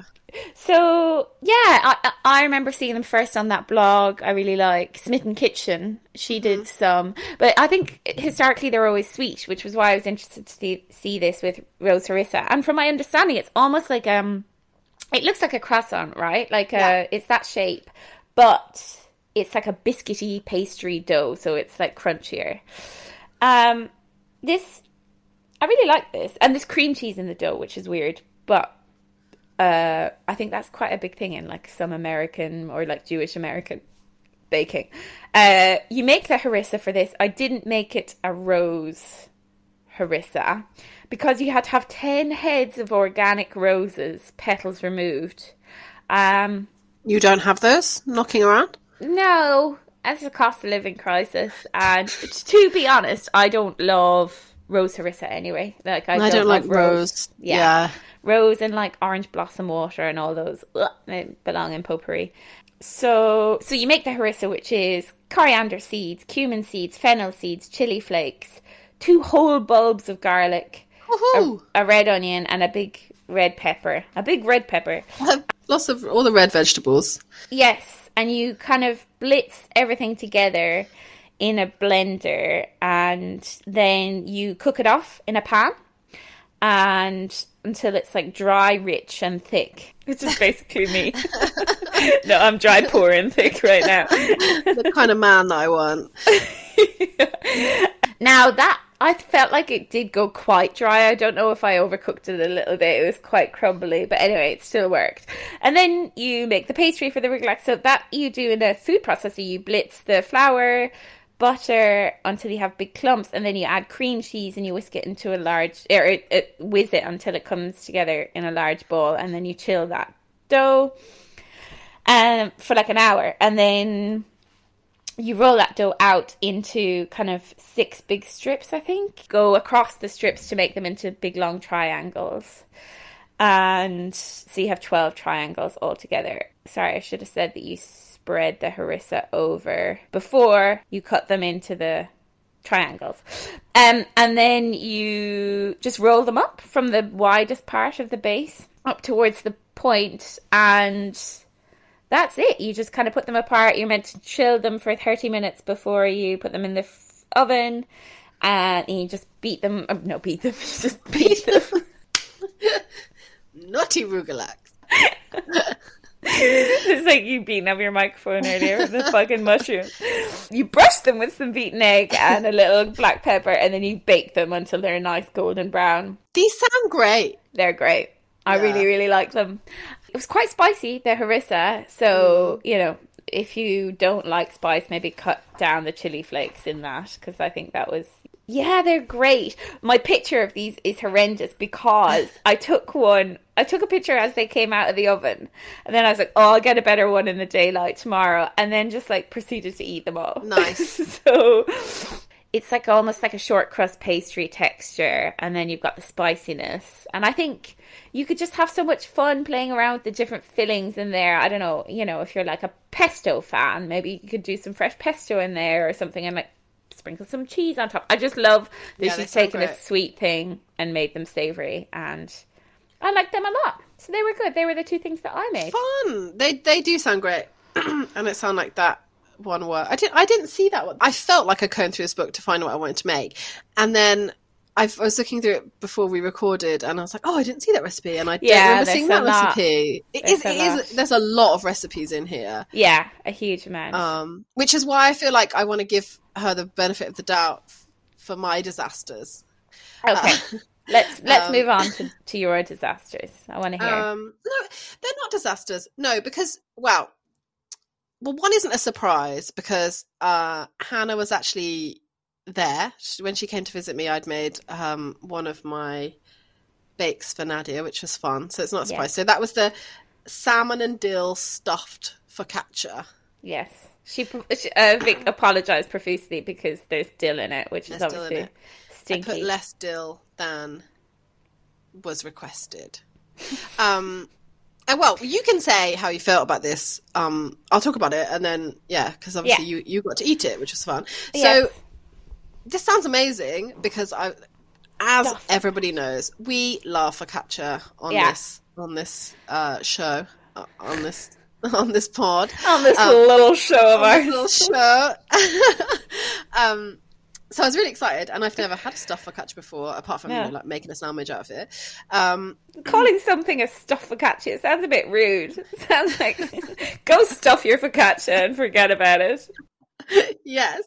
So, yeah, I, I remember seeing them first on that blog I really like, Smitten Kitchen. She did some, but I think historically they were always sweet, which was why I was interested to see, see this with Rose Harissa. And from my understanding, it's almost like, um, it looks like a croissant, right? Like, yeah. a, it's that shape, but it's like a biscuity pastry dough, so it's like crunchier. Um, this, I really like this. And there's cream cheese in the dough, which is weird, but Uh, I think that's quite a big thing in like some American or like Jewish American baking. Uh, you make the harissa for this. I didn't make it a rose harissa because you had to have ten heads of organic roses, petals removed. Um, you don't have those knocking around? No, as a cost of living crisis. And to be honest, I don't love rose harissa anyway. Like I, I don't, don't like rose. rose. Yeah. yeah. Rose and like orange blossom water and all those ugh, they belong in potpourri. So so you make the harissa, which is coriander seeds, cumin seeds, fennel seeds, chili flakes, two whole bulbs of garlic, a, a red onion, and a big red pepper. A big red pepper. Lots of all the red vegetables. Yes, and you kind of blitz everything together in a blender, and then you cook it off in a pan. And until it's like dry, rich, and thick. Which is basically me. No, I'm dry, poor, and thick right now. The kind of man that I want. Now that, I felt like it did go quite dry. I don't know if I overcooked it a little bit. It was quite crumbly, but anyway, it still worked. And then you make the pastry for the rugelach. So that you do in a food processor. You blitz the flour, butter until you have big clumps, and then you add cream cheese and you whisk it into a large, or it, it, whiz it until it comes together in a large ball, and then you chill that dough um, for like an hour, and then you roll that dough out into kind of six big strips, I think. Go across the strips to make them into big long triangles. And so you have twelve triangles all together. Sorry, I should have said that you spread the harissa over before you cut them into the triangles. Um, and then you just roll them up from the widest part of the base up towards the point, and that's it. You just kind of put them apart. You're meant to chill them for thirty minutes before you put them in the f- oven, and you just beat them. Oh, no, beat them. You just beat them. Naughty rugelach. It's like you beating up your microphone earlier with the fucking mushrooms. You brush them with some beaten egg and a little black pepper, and then you bake them until they're nice golden brown. These sound great. They're great. I yeah. really, really like them. It was quite spicy, the harissa, so, mm. you know, if you don't like spice, maybe cut down the chili flakes in that, because I think that was... Yeah, they're great. My picture of these is horrendous because I took one, I took a picture as they came out of the oven, and then I was like, oh, I'll get a better one in the daylight tomorrow, and then just like proceeded to eat them all. Nice. So it's like almost like a short crust pastry texture, and then you've got the spiciness, and I think you could just have so much fun playing around with the different fillings in there. I don't know, you know, if you're like a pesto fan, maybe you could do some fresh pesto in there or something, and like sprinkle some cheese on top. I just love that yeah, she's taken a sweet thing and made them savoury, and I like them a lot. So they were good. They were the two things that I made. Fun. They they do sound great, and it sound like that one word. I didn't I didn't see that one. I felt like I combed through this book to find what I wanted to make, and then I've, I was looking through it before we recorded, and I was like, oh, I didn't see that recipe, and I don't yeah, remember seeing that lot. recipe. It is, it is, there's a lot of recipes in here. Yeah, a huge amount. Um, which is why I feel like I want to give her the benefit of the doubt f- for my disasters. Okay. Uh, Let's let's um, move on to, to your disasters. I want to hear. Um, no, they're not disasters. No, because well, well, one isn't a surprise because uh, Hannah was actually there She- when she came to visit me. I'd made um, one of my bakes for Nadia, which was fun. So it's not a surprise. Yes. So that was the salmon and dill stuffed focaccia. Yes. She, she uh, Vic apologized profusely because there's dill in it, which is There's dill in obviously it. I stinky. put less dill than was requested. Um, and well, you can say how you felt about this. Um, I'll talk about it, and then yeah, because obviously Yeah. you you got to eat it, which was fun. So Yes. this sounds amazing because I, as Stuff. everybody knows, we love focaccia on Yeah. this on this uh, show uh, on this on this pod On this Um, little show of on ours. this little show. um, so I was really excited, and I've never had a stuffed focaccia before, apart from Yeah. you know like making a sandwich out of it. Um, Calling something a stuffed focaccia, it sounds a bit rude. It sounds like, go stuff your focaccia and forget about it. yes.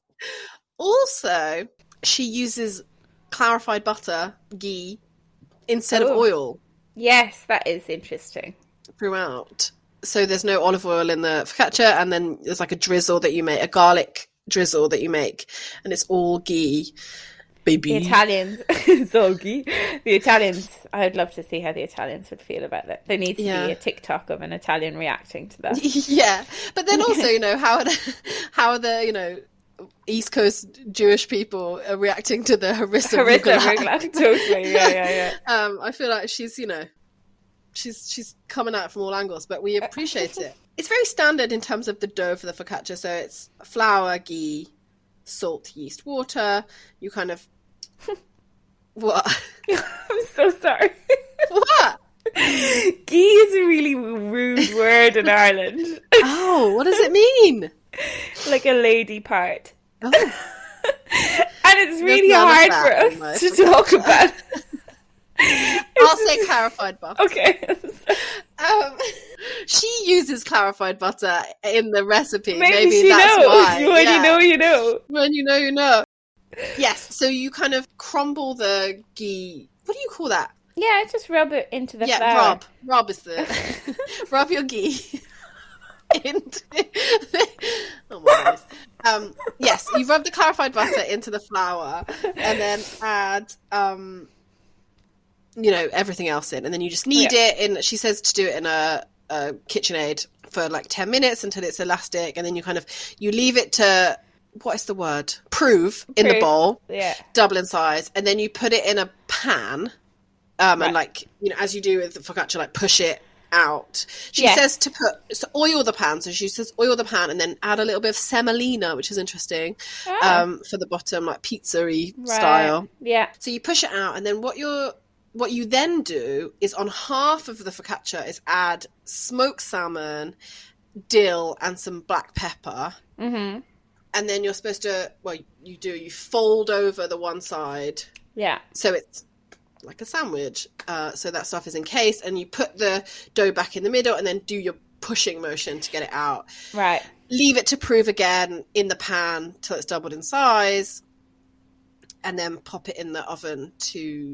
Also, she uses clarified butter, ghee, instead of Oh. oil Yes, that is interesting. throughout. So there's no olive oil in the focaccia, and then there's like a drizzle that you make, a garlic drizzle that you make, and it's all ghee. Baby. The Italians, Zoggy. The Italians, I'd love to see how the Italians would feel about that. There needs to Yeah. be a TikTok of an Italian reacting to that. yeah, but then also, you know, how are the, how are the you know East Coast Jewish people are reacting to the harissa Harissa rugelach. rugelach, totally. Yeah, yeah, yeah. Um, I feel like she's, you know, she's she's coming out from all angles, but we appreciate it. It's very standard in terms of the dough for the focaccia. So it's flour, ghee, salt, yeast, water. You kind of what? I'm so sorry. What? Ghee is a really rude word in Ireland. Oh, what does it mean? Like a lady part. Oh, And it's really none of hard that for in my us to talk about. I'll say clarified butter. Okay. Um, she uses clarified butter in the recipe. Maybe, Maybe, she that's knows. why. When Yeah. you know, you know. When you know, you know. Yes. So you kind of crumble the ghee. What do you call that? Yeah, just rub it into the yeah, flour. rub. Rub is the rub your ghee into. oh my goodness. Um, yes, you rub the clarified butter into the flour, and then add, um, you know, everything else in, and then you just knead Yeah. it. In she says to do it in a, a KitchenAid for like ten minutes until it's elastic, and then you kind of you leave it to what is the word? Prove in the Prove. bowl, Yeah. double in size, and then you put it in a pan. Um, Right. And like, you know, as you do with the focaccia, like push it out. She Yes. says to put, so oil the pan. So she says oil the pan and then add a little bit of semolina, which is interesting, Oh. um, for the bottom, like pizza-y Right. style. Yeah. So you push it out, and then what you're, what you then do is on half of the focaccia is add smoked salmon, dill, and some black pepper. Mm-hmm. And then you're supposed to, well, you do, you fold over the one side. Yeah. So it's like a sandwich. Uh, so that stuff is encased, and you put the dough back in the middle and then do your pushing motion to get it out. Right. Leave it to prove again in the pan till it's doubled in size, and then pop it in the oven to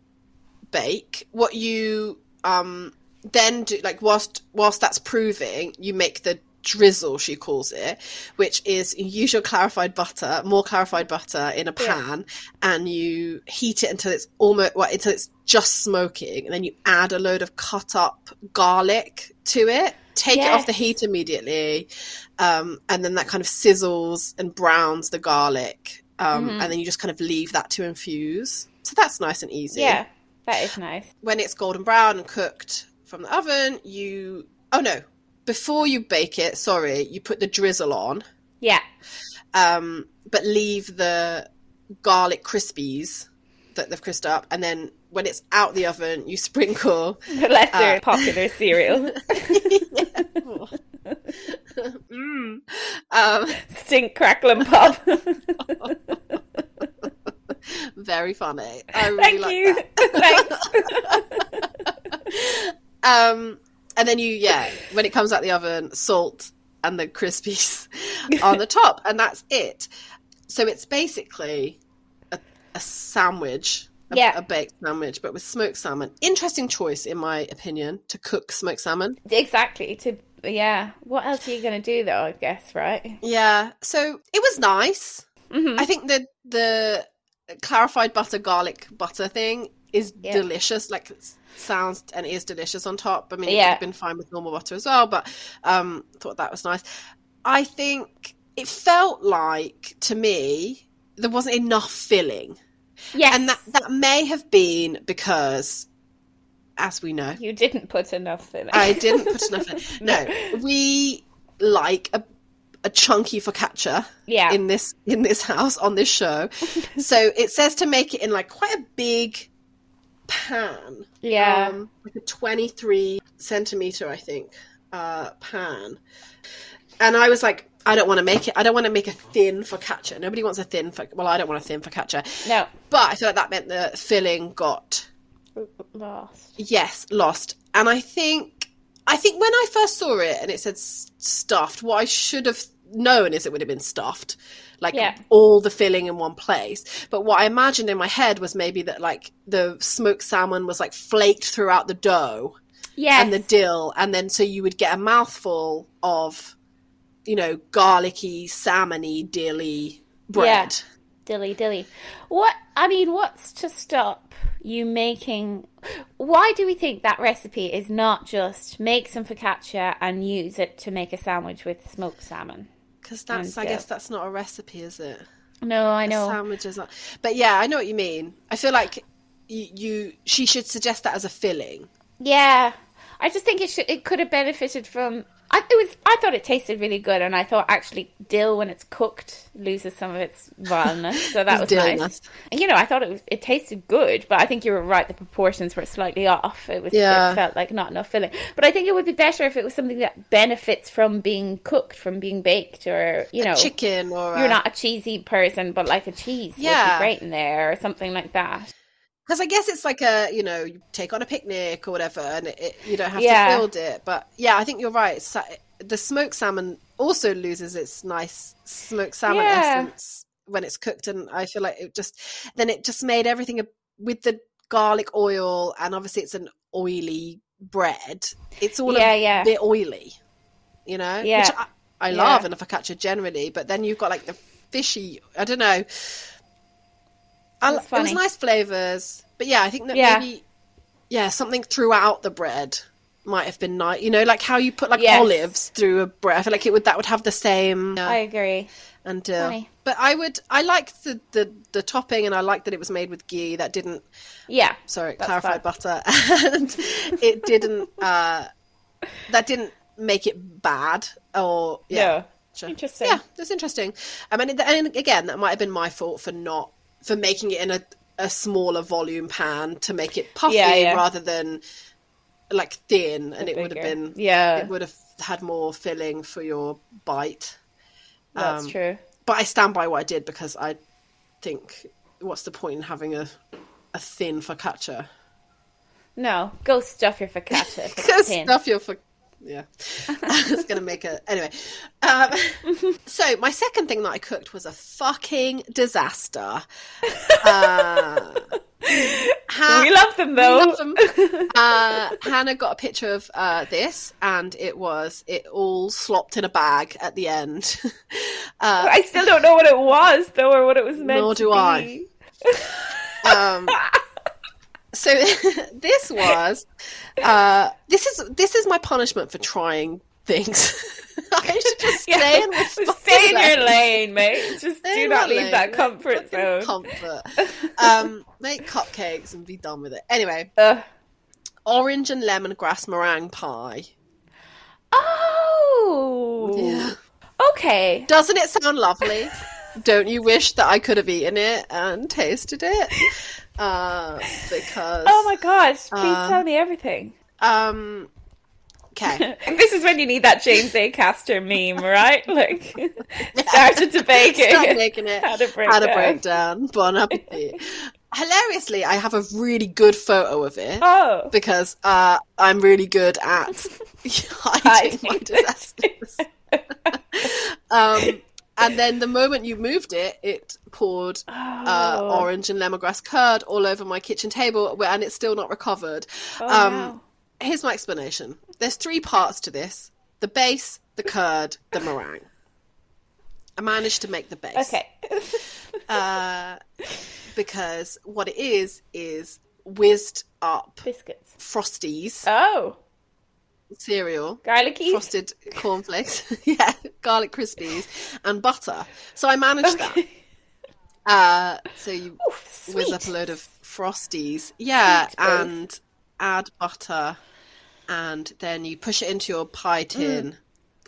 bake. What you um, then do, like whilst whilst that's proving, you make the drizzle, she calls it, which is you use your clarified butter, more clarified butter in a pan, yeah. and you heat it until it's almost well, until it's just smoking, and then you add a load of cut up garlic to it. Take Yes. it off the heat immediately, um, and then that kind of sizzles and browns the garlic, um, Mm-hmm. and then you just kind of leave that to infuse. So that's nice and easy. Yeah, that is nice. When it's golden brown and cooked from the oven, you oh no. Before you bake it, sorry, you put the drizzle on. Yeah. Um, but leave the garlic crispies that they've crisped up. And then when it's out the oven, you sprinkle. The lesser uh, popular cereal. mm. um, Stink, crackle and pop. very funny. I really Thank like you. that. Thanks. um, and then you, yeah, when it comes out the oven, salt and the crispies on the top. And that's it. So it's basically a, a sandwich a, Yeah. a baked sandwich, but with smoked salmon. Interesting choice, in my opinion, to cook smoked salmon. Exactly. To yeah. What else are you gonna do though? I guess, right? Yeah. So it was nice. Mm-hmm. I think the the clarified butter garlic butter thing is Yeah. delicious. Like it sounds and is delicious on top. I mean, it Yeah. could have been fine with normal butter as well, but um, thought that was nice. I think it felt like to me there wasn't enough filling. Yes. And that, that may have been because, as we know, You didn't put enough in it. I didn't put enough in. No, we like a, a chunky focaccia Yeah. in this in this house on this show. So it says to make it in like quite a big pan. Yeah. Um, like a twenty-three centimeter, I think, uh, pan. And I was like, I don't want to make it. I don't want to make a thin focaccia. Nobody wants a thin. Fo- well, I don't want a thin focaccia. No. But I feel like that meant the filling got Lost. yes lost. And I think I think when I first saw it and it said s- stuffed, what I should have known is it would have been stuffed, like Yeah. all the filling in one place. But what I imagined in my head was maybe that like the smoked salmon was like flaked throughout the dough Yes. and the dill, and then so you would get a mouthful of, you know, garlicky, salmony, dilly bread. Dilly dilly. What I mean, what's to stop you making? Why do we think that recipe is not just make some focaccia and use it to make a sandwich with smoked salmon? Because that's, And I guess dill. that's not a recipe, is it? No, I know. Sandwiches are, but yeah, I know what you mean. I feel like you, you she should suggest that as a filling. Yeah, I just think it should. It could have benefited from. I, it was. I thought it tasted really good, and I thought actually dill when it's cooked loses some of its vileness, so that was Dilliness. nice. And you know, I thought it was. It tasted good, but I think you were right. The proportions were slightly off. It was. Yeah. It felt like not enough filling. But I think it would be better if it was something that benefits from being cooked, from being baked, or you know, Chicken or you're a- not a cheesy person, but like a cheese would Yeah. be great in there, or something like that. Because I guess it's like a, you know, you take on a picnic or whatever, and it, it, you don't have Yeah. to build it. But yeah, I think you're right. Sa- the smoked salmon also loses its nice smoked salmon Yeah. essence when it's cooked, and I feel like it just then it just made everything a, with the garlic oil, and obviously it's an oily bread. It's all Yeah, a yeah. bit oily, you know. Yeah. Which I, I Yeah. love in a focaccia generally, but then you've got like the fishy. I don't know. I, That's it was funny. nice flavors, but yeah, I think that Yeah. maybe yeah something throughout the bread might have been nice. You know, like how you put like Yes. olives through a bread. I feel like it would that would have the same. I agree. And uh, funny. but I would I liked the, the the topping, and I liked that it was made with ghee. That didn't Yeah. sorry That's clarified fine. butter, and it didn't uh that didn't make it bad or yeah. No. Sure. Interesting. Yeah, that's interesting. I mean, and again, that might have been my fault for not for making it in a, a smaller volume pan to make it puffy Yeah, yeah. rather than like thin, and it would have bigger. been Yeah. it would have had more filling for your bite. That's Um, true. But I stand by what I did because I think what's the point in having a a thin focaccia? No, go stuff your focaccia. if it's Because thin. stuff your foc- yeah, it's gonna make a anyway. Um, so my second thing that I cooked was a fucking disaster. Uh, Ha- We love them we though. love them. Uh, Hannah got a picture of uh, this, and it was it all slopped in a bag at the end. uh, I still don't know what it was though, or what it was meant Nor to do be. I. um, so this was uh, this is this is my punishment for trying things. I should just stay in my Just stay in your lane, mate. Just Stay do in not my leave lane. that comfort Fucking zone. Comfort. Um, make cupcakes and be done with it. Anyway, Ugh. orange and lemongrass meringue pie. Oh. Yeah. Okay. Doesn't it sound lovely? Don't you wish that I could have eaten it and tasted it? Uh, because Oh my gosh! Please Um, tell me everything. um, okay. And this is when you need that James A. Caster meme, right? Like, started to bake it. Start making it. Had a Had a breakdown. breakdown. Bon appetit. Hilariously, I have a really good photo of it. Oh. Because uh, I'm really good at hiding my disasters. um, And then the moment you moved it, it poured Oh. uh, orange and lemongrass curd all over my kitchen table, and it's still not recovered. Oh, um, no. Here's my explanation. There's three parts to this: the base, the curd, the meringue. I managed to make the base. Okay. uh, because what it is is whizzed up Biscuits. Frosties Oh. cereal, Garlicky. frosted cornflakes, yeah, garlic crispies, and butter. So I managed Okay. that. Uh, so you Ooh, whiz sweet. up a load of Frosties, yeah, Sweet both. and add butter, and then you push it into your pie tin,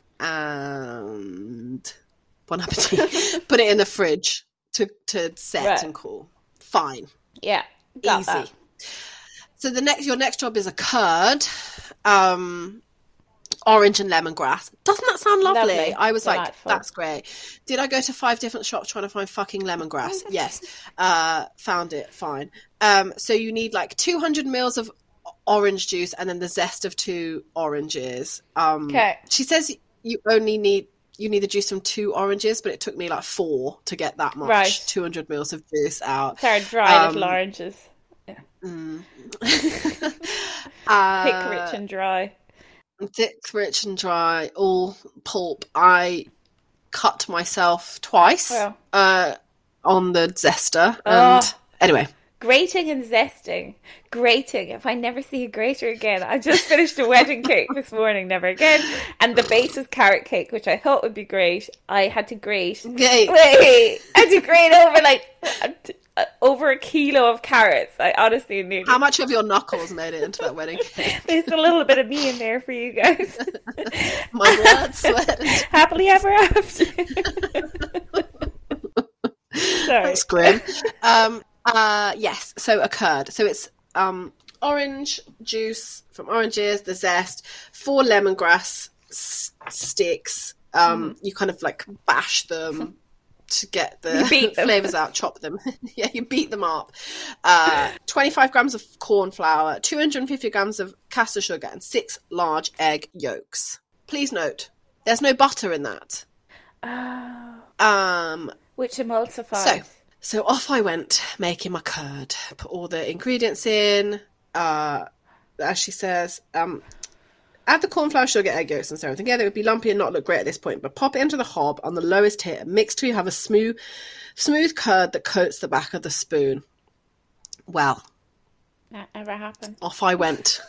and bon appetit. Put it in the fridge to to set Right. and cool. Fine, Yeah. Got easy. that. So the next, your next job is a curd, um, orange and lemongrass. Doesn't that sound lovely? Lovely. I was like, Delightful. that's great. Did I go to five different shops trying to find fucking lemongrass? Yes. Uh, found it. Fine. Um, so you need like two hundred mils of orange juice and then the zest of two oranges. Um, Okay. She says you only need you need the juice from two oranges, but it took me like four to get that much. Right. two hundred mils of juice out. Sorry, dry Um, little oranges. Mm. Thick, uh, rich, and dry. thick, rich, and dry, all pulp. I cut myself twice Well. uh, on the zester, and Oh. anyway, Grating and zesting. Grating. If I never see a grater again. I just finished a wedding cake this morning, never again. And the base was carrot cake, which I thought would be great. I had to grate. okay. Wait, I had to grate over like uh, over a kilo of carrots. I honestly knew. How much of your knuckles made it into that wedding cake? There's a little bit of me in there for you guys. My blood, sweat, and Happily ever after. Sorry. that's grim. Um, uh, yes, so a curd. So it's um, orange juice from oranges, the zest, four lemongrass s- sticks. Um, Mm. You kind of like bash them to get the You beat them. flavors out, chop them. Yeah, you beat them up. Uh, twenty-five grams of corn flour, two hundred fifty grams of caster sugar, and six large egg yolks. Please note, there's no butter in that. Oh, Um, which emulsifies. So, so off I went making my curd. Put all the ingredients in. Uh, as she says, um, add the corn flour, sugar, egg yolks, and so on together. It would be lumpy and not look great at this point. But pop it into the hob on the lowest heat. Mix till you have a smooth, smooth curd that coats the back of the spoon. Well, That never happened. off I went.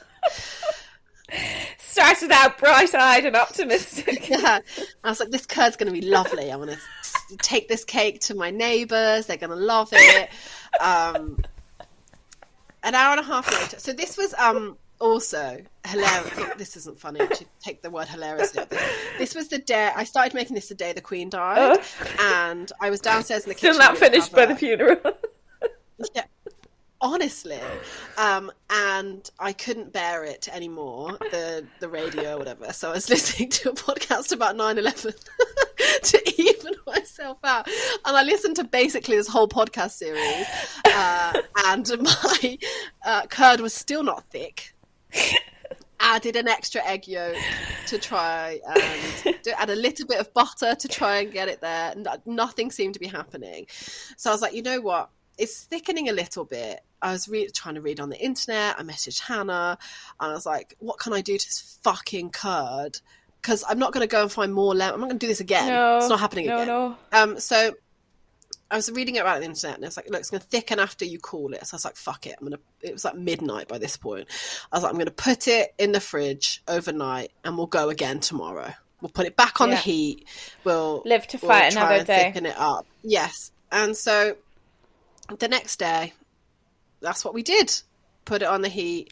Started out bright-eyed and optimistic. Yeah, I was like, this curd's going to be lovely. I'm going to take this cake to my neighbours. They're going to love it. Um, an hour and a half later. So this was um, also hilarious. This isn't funny. I should take the word hilarious out there. This was the day, I started making this the day the Queen died. And I was downstairs in the Still kitchen. not finished by the funeral. Yeah. Honestly, um, and I couldn't bear it anymore, the the radio or whatever, so I was listening to a podcast about nine eleven to even myself out, and I listened to basically this whole podcast series, uh, and my uh, curd was still not thick. Added an extra egg yolk to try and do, add a little bit of butter to try and get it there. No, nothing seemed to be happening, so I was like, you know what? It's thickening a little bit. I was re- trying to read on the internet. I messaged Hannah and I was like, what can I do to this fucking curd? Because I'm not going to go and find more lemon. I'm not going to do this again. No, it's not happening no, again. no. Um, so I was reading it about the internet and it's like, look, it's going to thicken after you cool it. So I was like, fuck it. I'm going to, it was like midnight by this point. I was like, I'm going to put it in the fridge overnight and we'll go again tomorrow. We'll put it back on Yeah. the heat. We'll Live to we'll fight try another and day. thicken it up. Yes. And so the next day, that's what we did. Put it on the heat.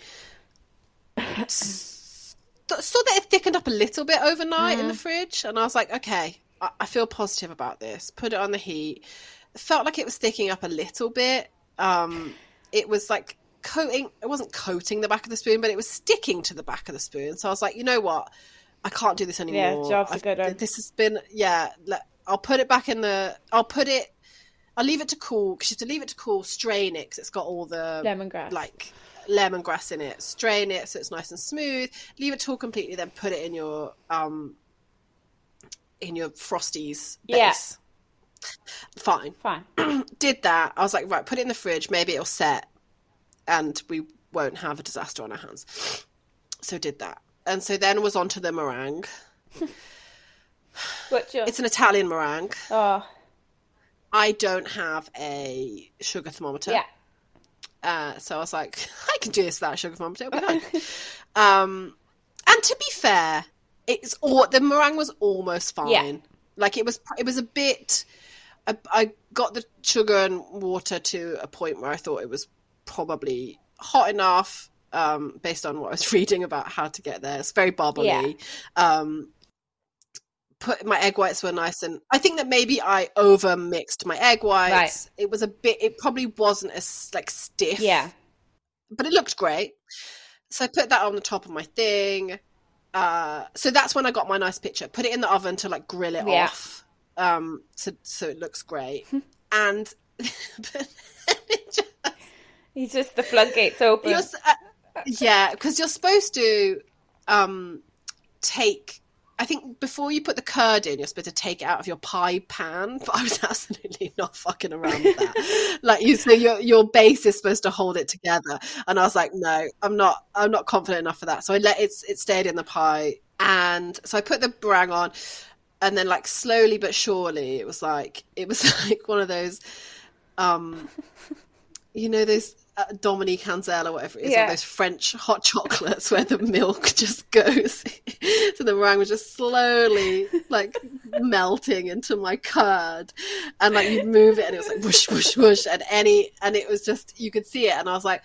S- Saw that it thickened up a little bit overnight in the fridge. And I was like, okay, I-, I feel positive about this. Put it on the heat. It felt like it was thickening up a little bit. Um, it was like coating. It wasn't coating the back of the spoon, but it was sticking to the back of the spoon. So I was like, you know what? I can't do this anymore. Yeah, job's a I've- good one. This has been, yeah, le- I'll put it back in the, I'll put it, I'll leave it to cool, because you have to leave it to cool, strain it, because it's got all the Lemongrass. like lemongrass in it. Strain it so it's nice and smooth. Leave it to cool completely, then put it in your um in your Frosties base. Yeah. Fine. Fine. Did that. I was like, right, put it in the fridge. Maybe it'll set and we won't have a disaster on our hands. So did that. And so then was on to the meringue. What's your... It's an Italian meringue. Oh. I don't have a sugar thermometer. Yeah. Uh, so I was like, I can do this without a sugar thermometer. It'll be fine. um, and to be fair, it's all the meringue was almost fine. Yeah. Like it was, it was a bit. I, I got the sugar and water to a point where I thought it was probably hot enough, um, based on what I was reading about how to get there. It's very bubbly. Yeah. Um, put my egg whites were nice, and I think that maybe I over mixed my egg whites. Right. It was a bit. It probably wasn't as like stiff. Yeah. But it looked great. So I put that on the top of my thing. Uh, so that's when I got my nice picture. Put it in the oven to like grill it Yeah. off. Um, so so it looks great. And but it just, He's just the floodgates open. you're, uh, yeah, because you're supposed to um, take. I think before you put the curd in, you're supposed to take it out of your pie pan. But I was absolutely not fucking around with that. Like you, so your your base is supposed to hold it together, and I was like, no, I'm not. I'm not confident enough for that. So I let it. It stayed in the pie, and so I put the meringue on, and then like slowly but surely, it was like it was like one of those, um, you know, those. Uh, Dominique Hansel or whatever it is, Yeah. or those French hot chocolates where the milk just goes. So the meringue was just slowly like melting into my curd, and like you move it, and it was like whoosh, whoosh, whoosh, and any, and it was just you could see it, and I was like,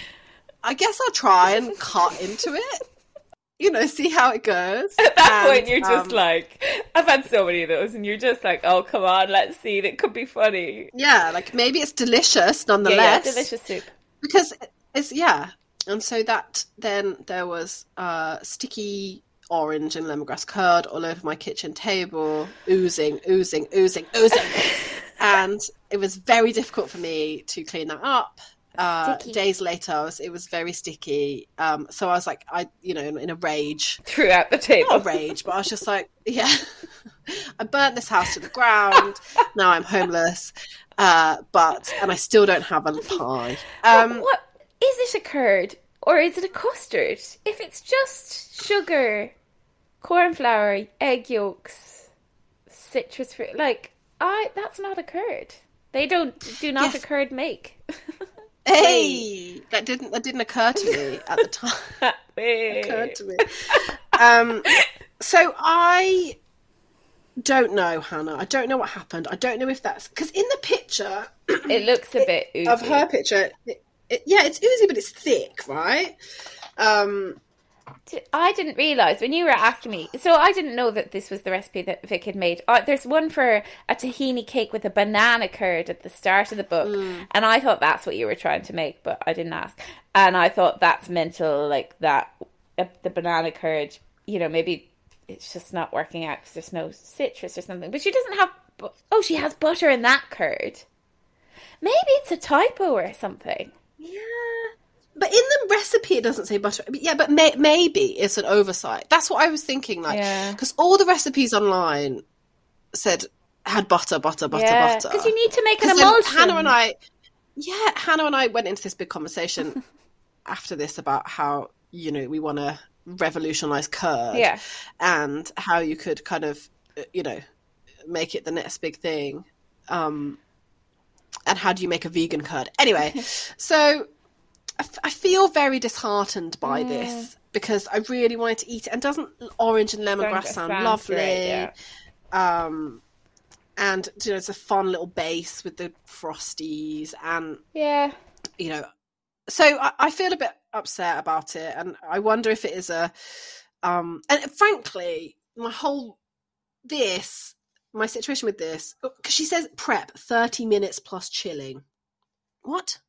I guess I'll try and cut into it, you know, see how it goes. At that And, point, you're just um, like, I've had so many of those, and you're just like, oh, come on, let's see. That could be funny. yeah, like maybe it's delicious Yeah, nonetheless. yeah, delicious soup. Because it's, yeah. And so that, then there was uh, sticky orange and lemongrass curd all over my kitchen table, oozing, oozing, oozing, oozing. And it was very difficult for me to clean that up. Uh, days later, I was, it was very sticky. Um, so I was like, I, you know, in, in a rage. Throughout the table. Not a rage, but I was just like, yeah. I burnt this house to the ground. Now I'm homeless. Uh, but, and I still don't have a pie. Um, what, what is it a curd or is it a custard? If it's just sugar, corn flour, egg yolks, citrus fruit, like I, that's not a curd. They don't do not Yes. a curd make. Hey, that didn't that didn't occur to me at the time. Hey. Occurred to me. Um, so I don't know, Hannah. I don't know what happened. I don't know if that's because in the picture It looks a bit oozy. of her picture, it, it, yeah, it's oozy, but it's thick, right? Um, I didn't realise when you were asking me. So I didn't know that this was the recipe that Vic had made. Uh, there's one for a tahini cake with a banana curd at the start of the book. Mm. And I thought that's what you were trying to make, but I didn't ask. And I thought that's mental, like that, uh, the banana curd, you know, maybe it's just not working out because there's no citrus or something. But she doesn't have, bu- oh, she has butter in that curd. Maybe it's a typo or something. yeah. But in the recipe, it doesn't say butter. Yeah, but may- maybe it's an oversight. That's what I was thinking. Like, Yeah. because all the recipes online said had butter, butter, butter, Yeah, butter. because you need to make an 'Cause then emulsion. Hannah and I, yeah, Hannah and I went into this big conversation after this about how, you know, we want to revolutionize curd, Yeah. and how you could kind of, uh, you know, make it the next big thing. Um, and how do you make a vegan curd? Anyway, so I, f- I feel very disheartened by this because I really wanted to eat it. And doesn't orange and lemongrass sound sounds lovely? great, yeah. Um, and you know, it's a fun little base with the frosties, and Yeah. you know, so I, I feel a bit upset about it, and I wonder if it is a, um, and frankly, my whole this, my situation with this, because she says prep thirty minutes plus chilling. What?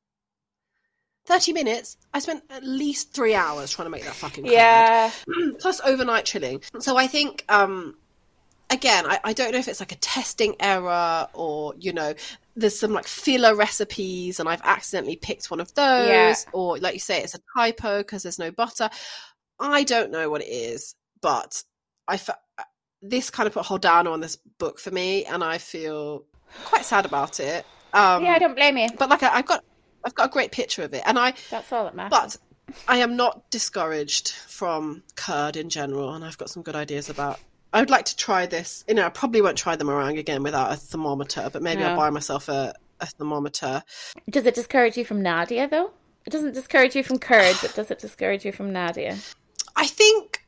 thirty minutes? I spent at least three hours trying to make that fucking curd. Yeah. Plus overnight chilling. So I think, um, again, I, I don't know if it's like a testing error or, you know, there's some like filler recipes and I've accidentally picked one of those. Yeah. Or like you say, it's a typo because there's no butter. I don't know what it is, but I fe- this kind of put a whole downer on this book for me, and I feel quite sad about it. Um, yeah, I don't blame you. But like, I, I've got, I've got a great picture of it, and I. That's all that matters. But I am not discouraged from curd in general, and I've got some good ideas about. I would like to try this. You know, I probably won't try the meringue again without a thermometer, but maybe No. I'll buy myself a, a thermometer. Does it discourage you from Nadia, though? It doesn't discourage you from curd, but does it discourage you from Nadia? I think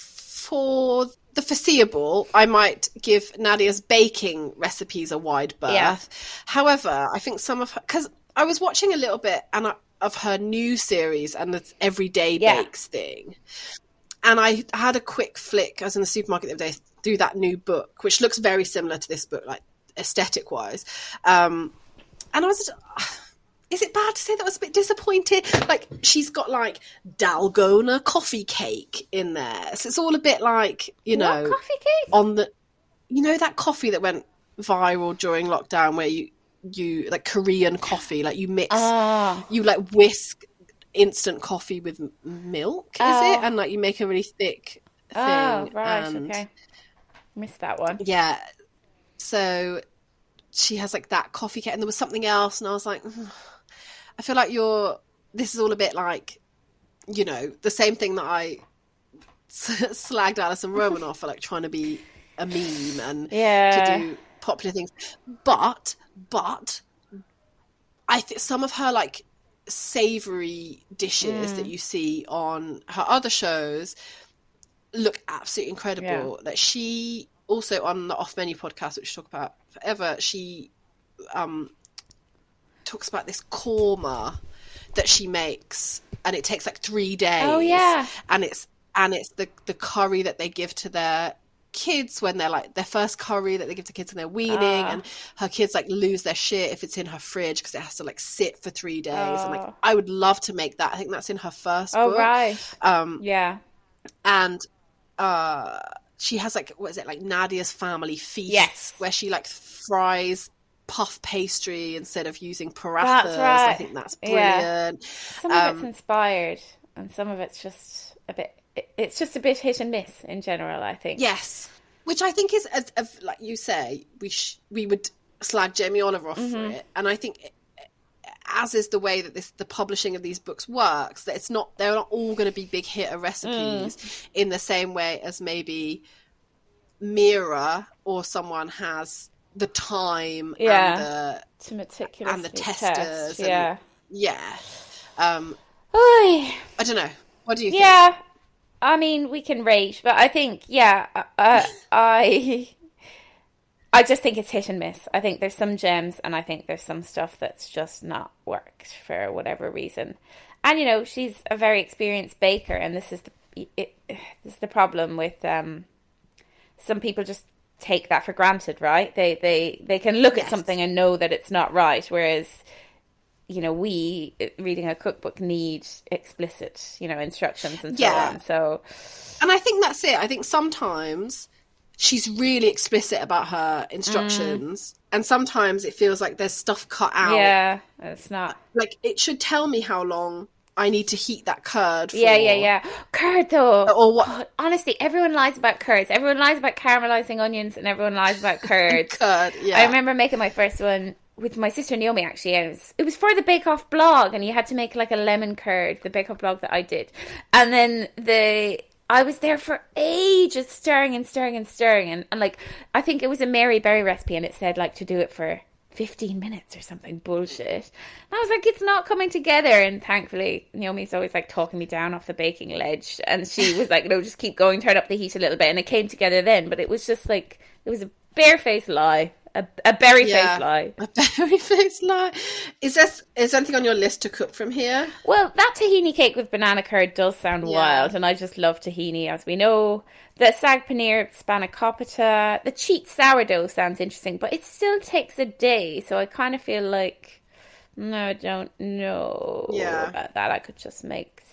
for the foreseeable, I might give Nadia's baking recipes a wide berth. Yeah. However, I think some of her... Because I was watching a little bit and I, of her new series and the Everyday Yeah. Bakes thing. And I had a quick flick, I was in the supermarket the other day, through that new book, which looks very similar to this book, like aesthetic-wise. Um, and I was... Is it bad to say that I was a bit disappointed? Like, she's got, like, Dalgona coffee cake in there. So it's all a bit like, you know... What coffee cake? On the... You know that coffee that went viral during lockdown where you, you like, Korean coffee, like, you mix... Oh. You, like, whisk instant coffee with m- milk, is Oh. it? And, like, you make a really thick thing. Oh, right, and, okay. Missed that one. Yeah. So she has, like, that coffee cake. And there was something else, and I was like... Mm. I feel like you're, this is all a bit like, you know, the same thing that I slagged Alison Romanoff for, like, trying to be a meme and Yeah. to do popular things. But, but, I think some of her, like, savoury dishes Mm. that you see on her other shows look absolutely incredible. Yeah. That she, also on the Off Menu podcast, which we talk about forever, she, um, talks about this korma that she makes, and it takes like three days. Oh, yeah. And it's and it's the the curry that they give to their kids when they're like their first curry that they give to kids when they're weaning, Ah. and her kids like lose their shit if it's in her fridge because it has to like sit for three days. And like Oh. I would love to make that. I think that's in her first Oh, book. right. Um, Yeah. and uh, she has like what is it like Nadia's Family Feast? Yes. Where she like fries puff pastry instead of using parathas. That's right. I think that's Yeah. brilliant. Some of Um, it's inspired, and some of it's just a bit. it- It's just a bit hit and miss in general, I think. Yes, which I think is, as, as, like you say, we sh- we would slag Jamie Oliver off Mm-hmm. for it, and I think, it, as is the way that this the publishing of these books works, that it's not they're not all going to be big hitter recipes Mm. in the same way as maybe Mira or someone has the time Yeah. and the To meticulously and the test. testers and- Yeah. yeah. Um, Oy. I don't know. What do you think? Yeah. I mean, we can rate, but I think, yeah, uh, I, I just think it's hit and miss. I think there's some gems, and I think there's some stuff that's just not worked for whatever reason. And you know, she's a very experienced baker, and this is the it, this is the problem with um, some people just take that for granted, right? They they they can look Yes. at something and know that it's not right, whereas, you know, we reading a cookbook need explicit, you know, instructions and so Yeah. on. So And I think that's it. I think sometimes she's really explicit about her instructions, and sometimes it feels like there's stuff cut out. yeah, it's not. Like, it should tell me how long I need to heat that curd for. Yeah, yeah, yeah. Curd though. Or what- Oh, honestly, everyone lies about curds. Everyone lies about caramelizing onions, and everyone lies about curds. Curd, yeah. I remember making my first one with my sister Naomi, actually. And it was, it was for the Bake Off blog, and you had to make like a lemon curd, the Bake Off blog that I did. And then the I was there for ages stirring and stirring and stirring. And, and like, I think it was a Mary Berry recipe, and it said like to do it for fifteen minutes or something bullshit. And I was like, it's not coming together. And thankfully, Naomi's always like talking me down off the baking ledge. And she was like, no, just keep going, turn up the heat a little bit. And it came together then. But it was just like, it was a barefaced lie. A, a berry-faced Yeah. lie. A berry-faced lie. Is there, is there anything on your list to cook from here? Well, that tahini cake with banana curd does sound Yeah. wild, and I just love tahini, as we know. The sag paneer spanakopita, the cheat sourdough sounds interesting, but it still takes a day, so I kind of feel like, no, I don't know Yeah. about that. I could just make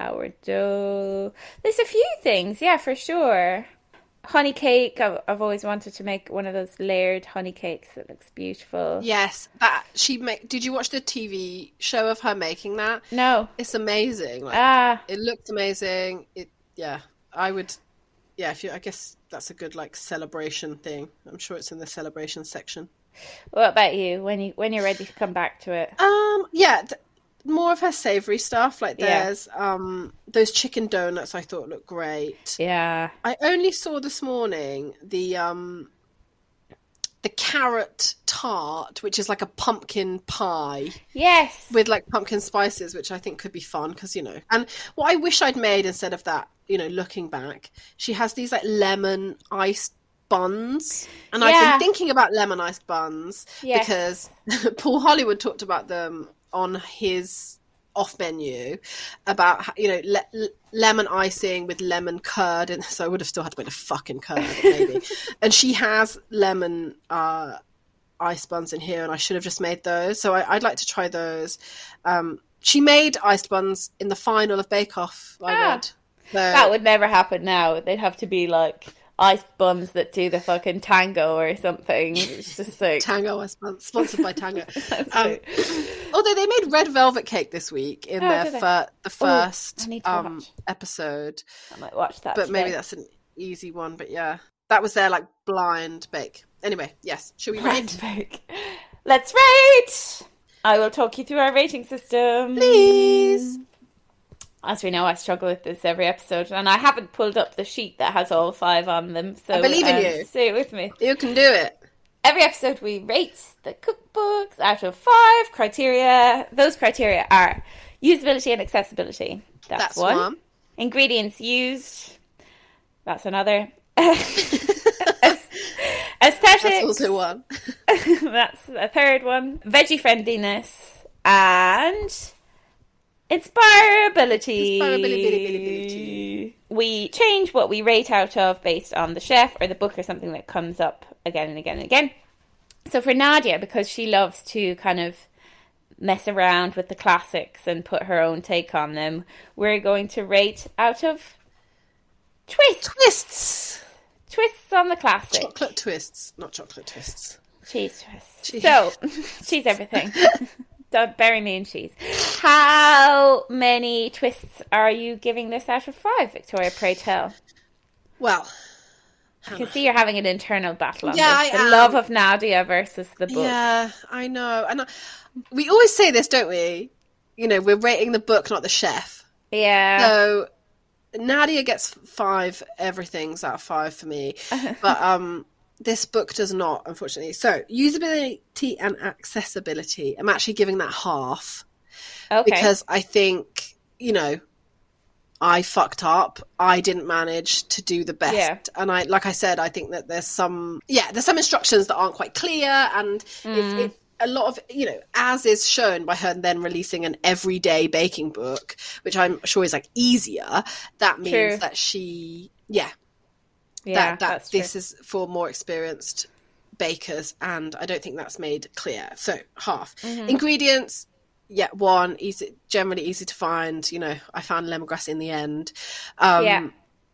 sourdough. There's a few things, yeah, for sure. Honey cake, I've, I've always wanted to make one of those layered honey cakes that looks beautiful. Yes, that she make. Did you watch the T V show of her making that? No. It's amazing. Like, Ah, it looked amazing. It, yeah, I would. Yeah, if you, I guess that's a good like celebration thing. I'm sure it's in the celebration section. What about you? When you when you're ready to come back to it? Um, yeah, th- more of her savoury stuff. Like Yeah. there's um those chicken donuts I thought looked great. Yeah. I only saw this morning the um the carrot tart, which is like a pumpkin pie Yes. with like pumpkin spices, which I think could be fun because, you know. And what I wish I'd made instead of that, you know, looking back, she has these like lemon iced buns, and I've Yeah. been thinking about lemon iced buns Yes. because Paul Hollywood talked about them on his off menu about, you know, le- lemon icing with lemon curd, and so I would have still had to make a fucking curd maybe. And she has lemon uh ice buns in here, and I should have just made those, so I, I'd like to try those. Um she made iced buns in the final of Bake Off, I Ah. read. So, That would never happen now. They'd have to be like ice buns that do the fucking tango or something. It's just like Tango ice buns, sponsored by Tango. That's Um, it. although they made red velvet cake this week in Oh, their did they? fir- the first I need to um watch. episode, I might watch that. but maybe today. that's an easy one. But yeah, that was their like blind bake. Anyway, yes, should we rate? Bake. Let's rate. I will talk you through our rating system, Please. As we know, I struggle with this every episode, and I haven't pulled up the sheet that has all five on them. So I believe in um, you. Stay with me. You can do it. Every episode we rate the cookbooks out of five criteria. Those criteria are usability and accessibility. That's, That's one. one. Ingredients used. That's another. Aesthetics. That's also one. That's a third one. Veggie friendliness and inspirability. Inspirability. We change what we rate out of based on the chef or the book or something that comes up again and again and again. So for Nadia, because she loves to kind of mess around with the classics and put her own take on them, we're going to rate out of twists. Twists. Twists on the classic. Chocolate twists, not chocolate twists. Cheese twists. Cheese. So, cheese everything. Don't bury me in cheese. How many twists are you giving this out of five, Victoria? Pray tell. Well, I can see you're having an internal battle on Yeah, this. I The am. love of Nadia versus the book. yeah, I know. And I, we always say this, don't we? You know, we're rating the book, not the chef. Yeah. So Nadia gets five everythings out of five for me, but um, this book does not, unfortunately. So usability and accessibility, I'm actually giving that half Okay. because I think, you know, I fucked up. I didn't manage to do the best. Yeah. And I, like I said, I think that there's some, yeah, there's some instructions that aren't quite clear, and Mm. it, it, a lot of, you know, as is shown by her then releasing an everyday baking book, which I'm sure is like easier, that means True. that she, yeah, yeah, that, that that's true. this is for more experienced bakers, and I don't think that's made clear. So half. Mm-hmm. Ingredients, yeah, one, easy, generally easy to find. You know, I found lemongrass in the end. Um, Yeah.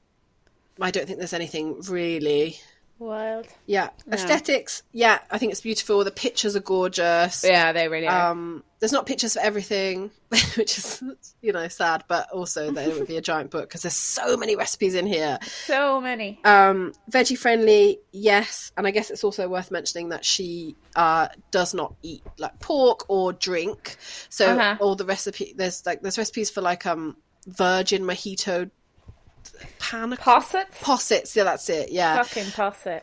I don't think there's anything really. Wild. Yeah. Aesthetics, yeah, I think it's beautiful. The pictures are gorgeous. Yeah, they really are. Um, there's not pictures for everything, which is, you know, sad, but also that it would be a giant book because there's so many recipes in here. So many. Um, veggie friendly, yes, and I guess it's also worth mentioning that she uh, does not eat like pork or drink. So Uh-huh. all the recipe there's like there's recipes for like um virgin mojito pan Possets? possets. Yeah, that's it. Yeah, Fucking posset.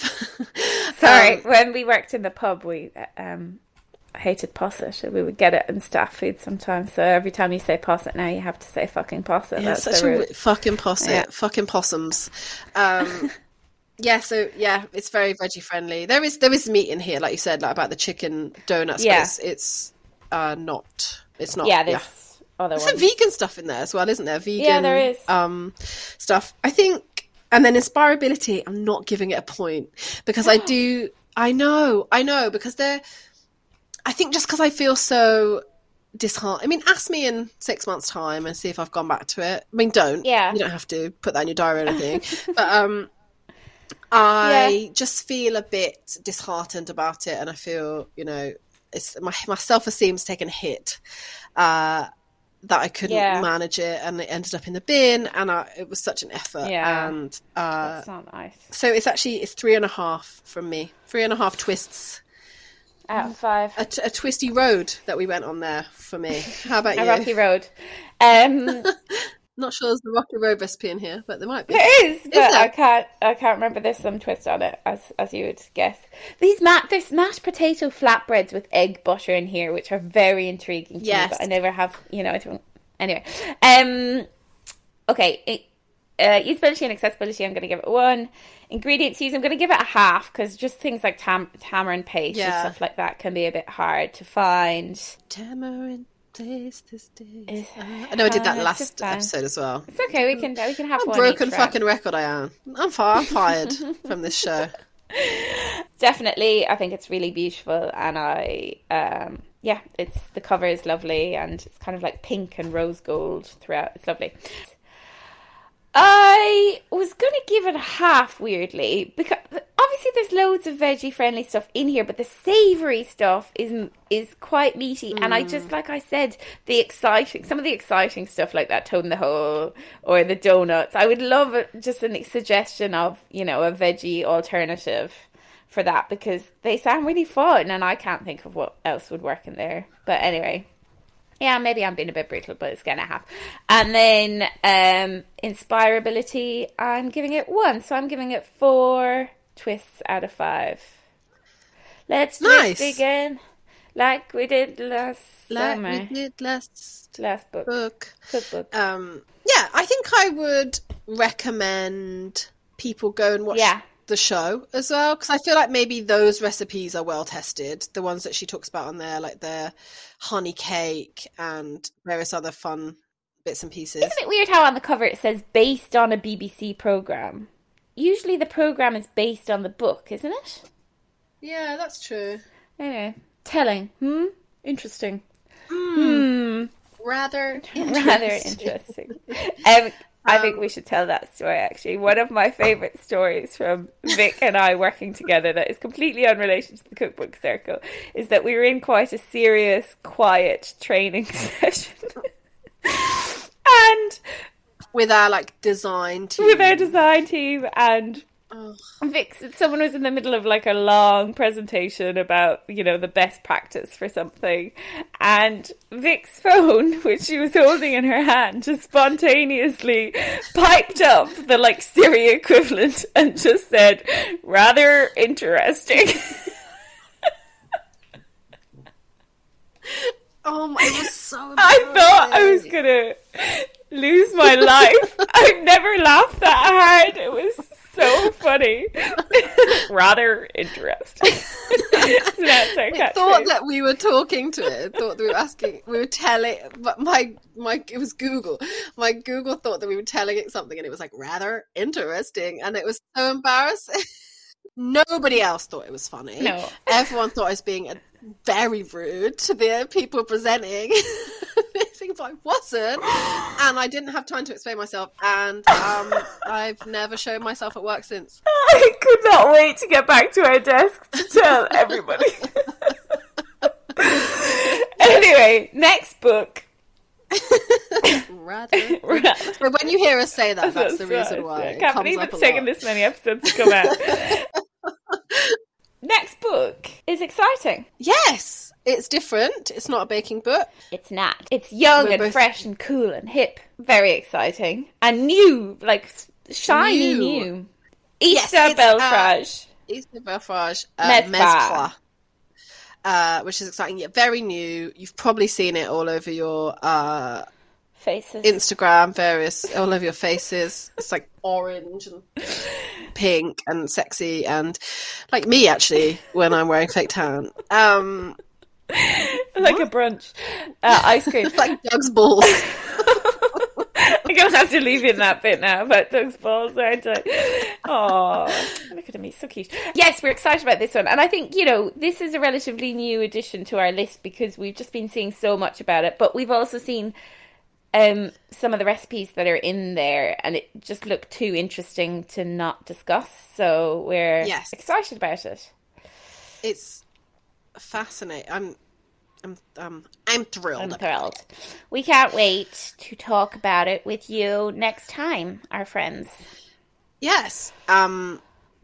Sorry, Um, when we worked in the pub, we um hated posset. We would get it in staff food sometimes. So every time you say posset now, you have to say fucking posset. yeah, That's such the a root. wi- fucking posset, Yeah. fucking possums. Um, yeah, so yeah, it's very veggie friendly. There is there is meat in here, like you said, like about the chicken donuts. Yeah. but it's, it's uh not. It's not. Yeah, there's other There's ones. some vegan stuff in there as well, isn't there? Vegan, Yeah, there is. Um, stuff. I think, and then inspirability. I'm not giving it a point because I do. I know, I know, because they're. I think just because I feel so disheartened. I mean, ask me in six months' time and see if I've gone back to it. I mean, don't. Yeah. You don't have to put that in your diary or anything. but um, I just feel a bit disheartened about it, and I feel, you know, it's my my self esteem's taken a hit. Uh, that I couldn't Yeah. manage it, and it ended up in the bin, and I, it was such an effort. Yeah. And uh, That's not nice. so it's actually it's three and a half from me, three and a half twists Out of five. A, t- a twisty road that we went on there for me. How about A you? rocky road. Um, Not sure there's the rocky road recipe in here, but there might be. there is, but Is there? I can't. I can't remember. There's some twist on it, as as you would guess. These ma- there's mashed potato flatbreads with egg butter in here, which are very intriguing to Yes. me. But I never have. You know, I don't. Anyway, um, okay. It, uh, usability and accessibility, I'm going to give it one. Ingredients used, I'm going to give it a half because just things like tam- tamarind paste Yeah. and stuff like that can be a bit hard to find. Tamarind taste this day. Is I know I did that hard to last find. episode as well. It's okay. We can we can have I'm one. broken each round. fucking record I am. I'm, far, I'm fired from this show. Definitely, I think it's really beautiful, and I um yeah, it's the cover is lovely, and it's kind of like pink and rose gold throughout. It's lovely. I was gonna give it a half, weirdly, because obviously there's loads of veggie friendly stuff in here, but the savoury stuff is is quite meaty, mm. and I just, like I said, the exciting some of the exciting stuff like that toad in the hole or the donuts. I would love a, just a suggestion of, you know, a veggie alternative for that, because they sound really fun, and I can't think of what else would work in there. But anyway. Yeah, maybe I'm being a bit brutal, but it's getting a half. And then um, inspirability, I'm giving it one. So I'm giving it four twists out of five. Let's Nice. twist again, like we did last Like summer. we did last Last book. book. Cookbook. Um, yeah, I think I would recommend people go and watch Yeah. the show as well, because I feel like maybe those recipes are well tested. The ones that she talks about on there, like the honey cake and various other fun bits and pieces. Isn't it weird how on the cover it says based on a B B C programme? Usually the programme is based on the book, isn't it? Yeah, that's true. Anyway, telling. Hmm? Interesting. Mm. Rather interesting. Rather interesting. Um, I think we should tell that story, actually. One of my favourite stories from Vic and I working together that is completely unrelated to the cookbook circle is that we were in quite a serious, quiet training session. And with our like design team. with our design team, and Oh. Vic, someone was in the middle of like a long presentation about, you know, the best practice for something, and Vic's phone, which she was holding in her hand, just spontaneously piped up the like Siri equivalent and just said, "Rather interesting." Oh my, it was so I thought I was gonna lose my life. I've never laughed that hard. It was so funny. Rather interesting. It's not so I thought that we were talking to it. I thought that we were asking, we were telling, but my, my, it was Google. My Google thought that we were telling it something, and it was like, rather interesting. And it was so embarrassing. Nobody else thought it was funny. No. Everyone thought I was being a, very rude to the people presenting. But I wasn't, and I didn't have time to explain myself, and um, I've never shown myself at work since. I could not wait to get back to our desk to tell everybody. Anyway, next book. Rather. So when you hear us say that, that's, that's the reason right. why. I it can't comes believe up it's a taken lot. this many episodes to come out. Next book is exciting. Yes, it's different. It's not a baking book. It's not. It's young We're and both- fresh and cool and hip. Very exciting. And new, like shiny New. new. Yes, Easter it's, uh, Belfrage. Easter Belfrage, uh, Mezcla. Mezcla, uh, which is exciting. Yeah, very new. You've probably seen it all over your uh, Faces. Instagram, various all over your faces. It's like orange and pink and sexy, and like me actually when I'm wearing fake tan. Um, like a brunch. Uh, ice cream. like Doug's balls. I'm going to have to leave in that bit now about Doug's balls, aren't I? Oh, look at him, he's so cute. Yes, we're excited about this one. And I think, you know, this is a relatively new addition to our list because we've just been seeing so much about it. But we've also seen um, some of the recipes that are in there, and it just looked too interesting to not discuss. So we're Yes. excited about it. It's fascinating. I'm, I'm, um, I'm thrilled. I'm about thrilled. it. We can't wait to talk about it with you next time, our friends. Yes. Um,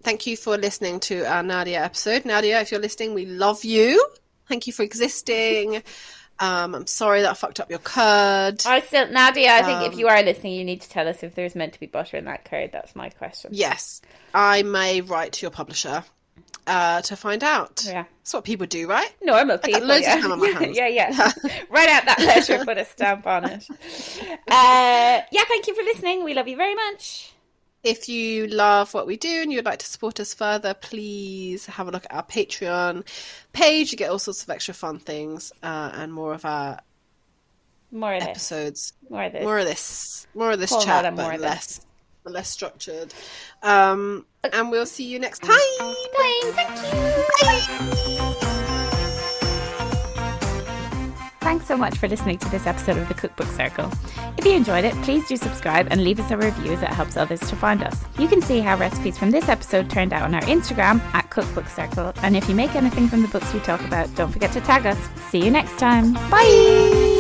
thank you for listening to our Nadia episode. Nadia, if you're listening, we love you. Thank you for existing. Um, I'm sorry that I fucked up your curd. I still, Nadia, I think Um, if you are listening, you need to tell us if there's meant to be butter in that curd. That's my question. Yes, I may write to your publisher uh, to find out. Yeah. That's what people do, right? Normal I got people. loads yeah. of time on my hands. yeah, yeah. Write out that letter, put a stamp on it. Uh, yeah, thank you for listening. We love you very much. If you love what we do and you'd like to support us further, please have a look at our Patreon page. You get all sorts of extra fun things uh, and more of our More of this. episodes. More of this. More of this. More of this Call chat, that a but more of less, but less structured. Um, and we'll see you next time. Bye. Thank you. Bye. Thanks so much for listening to this episode of the Cookbook Circle. If you enjoyed it, please do subscribe and leave us a review as it helps others to find us. You can see how recipes from this episode turned out on our Instagram at Cookbook Circle. And if you make anything from the books we talk about, don't forget to tag us. See you next time. Bye!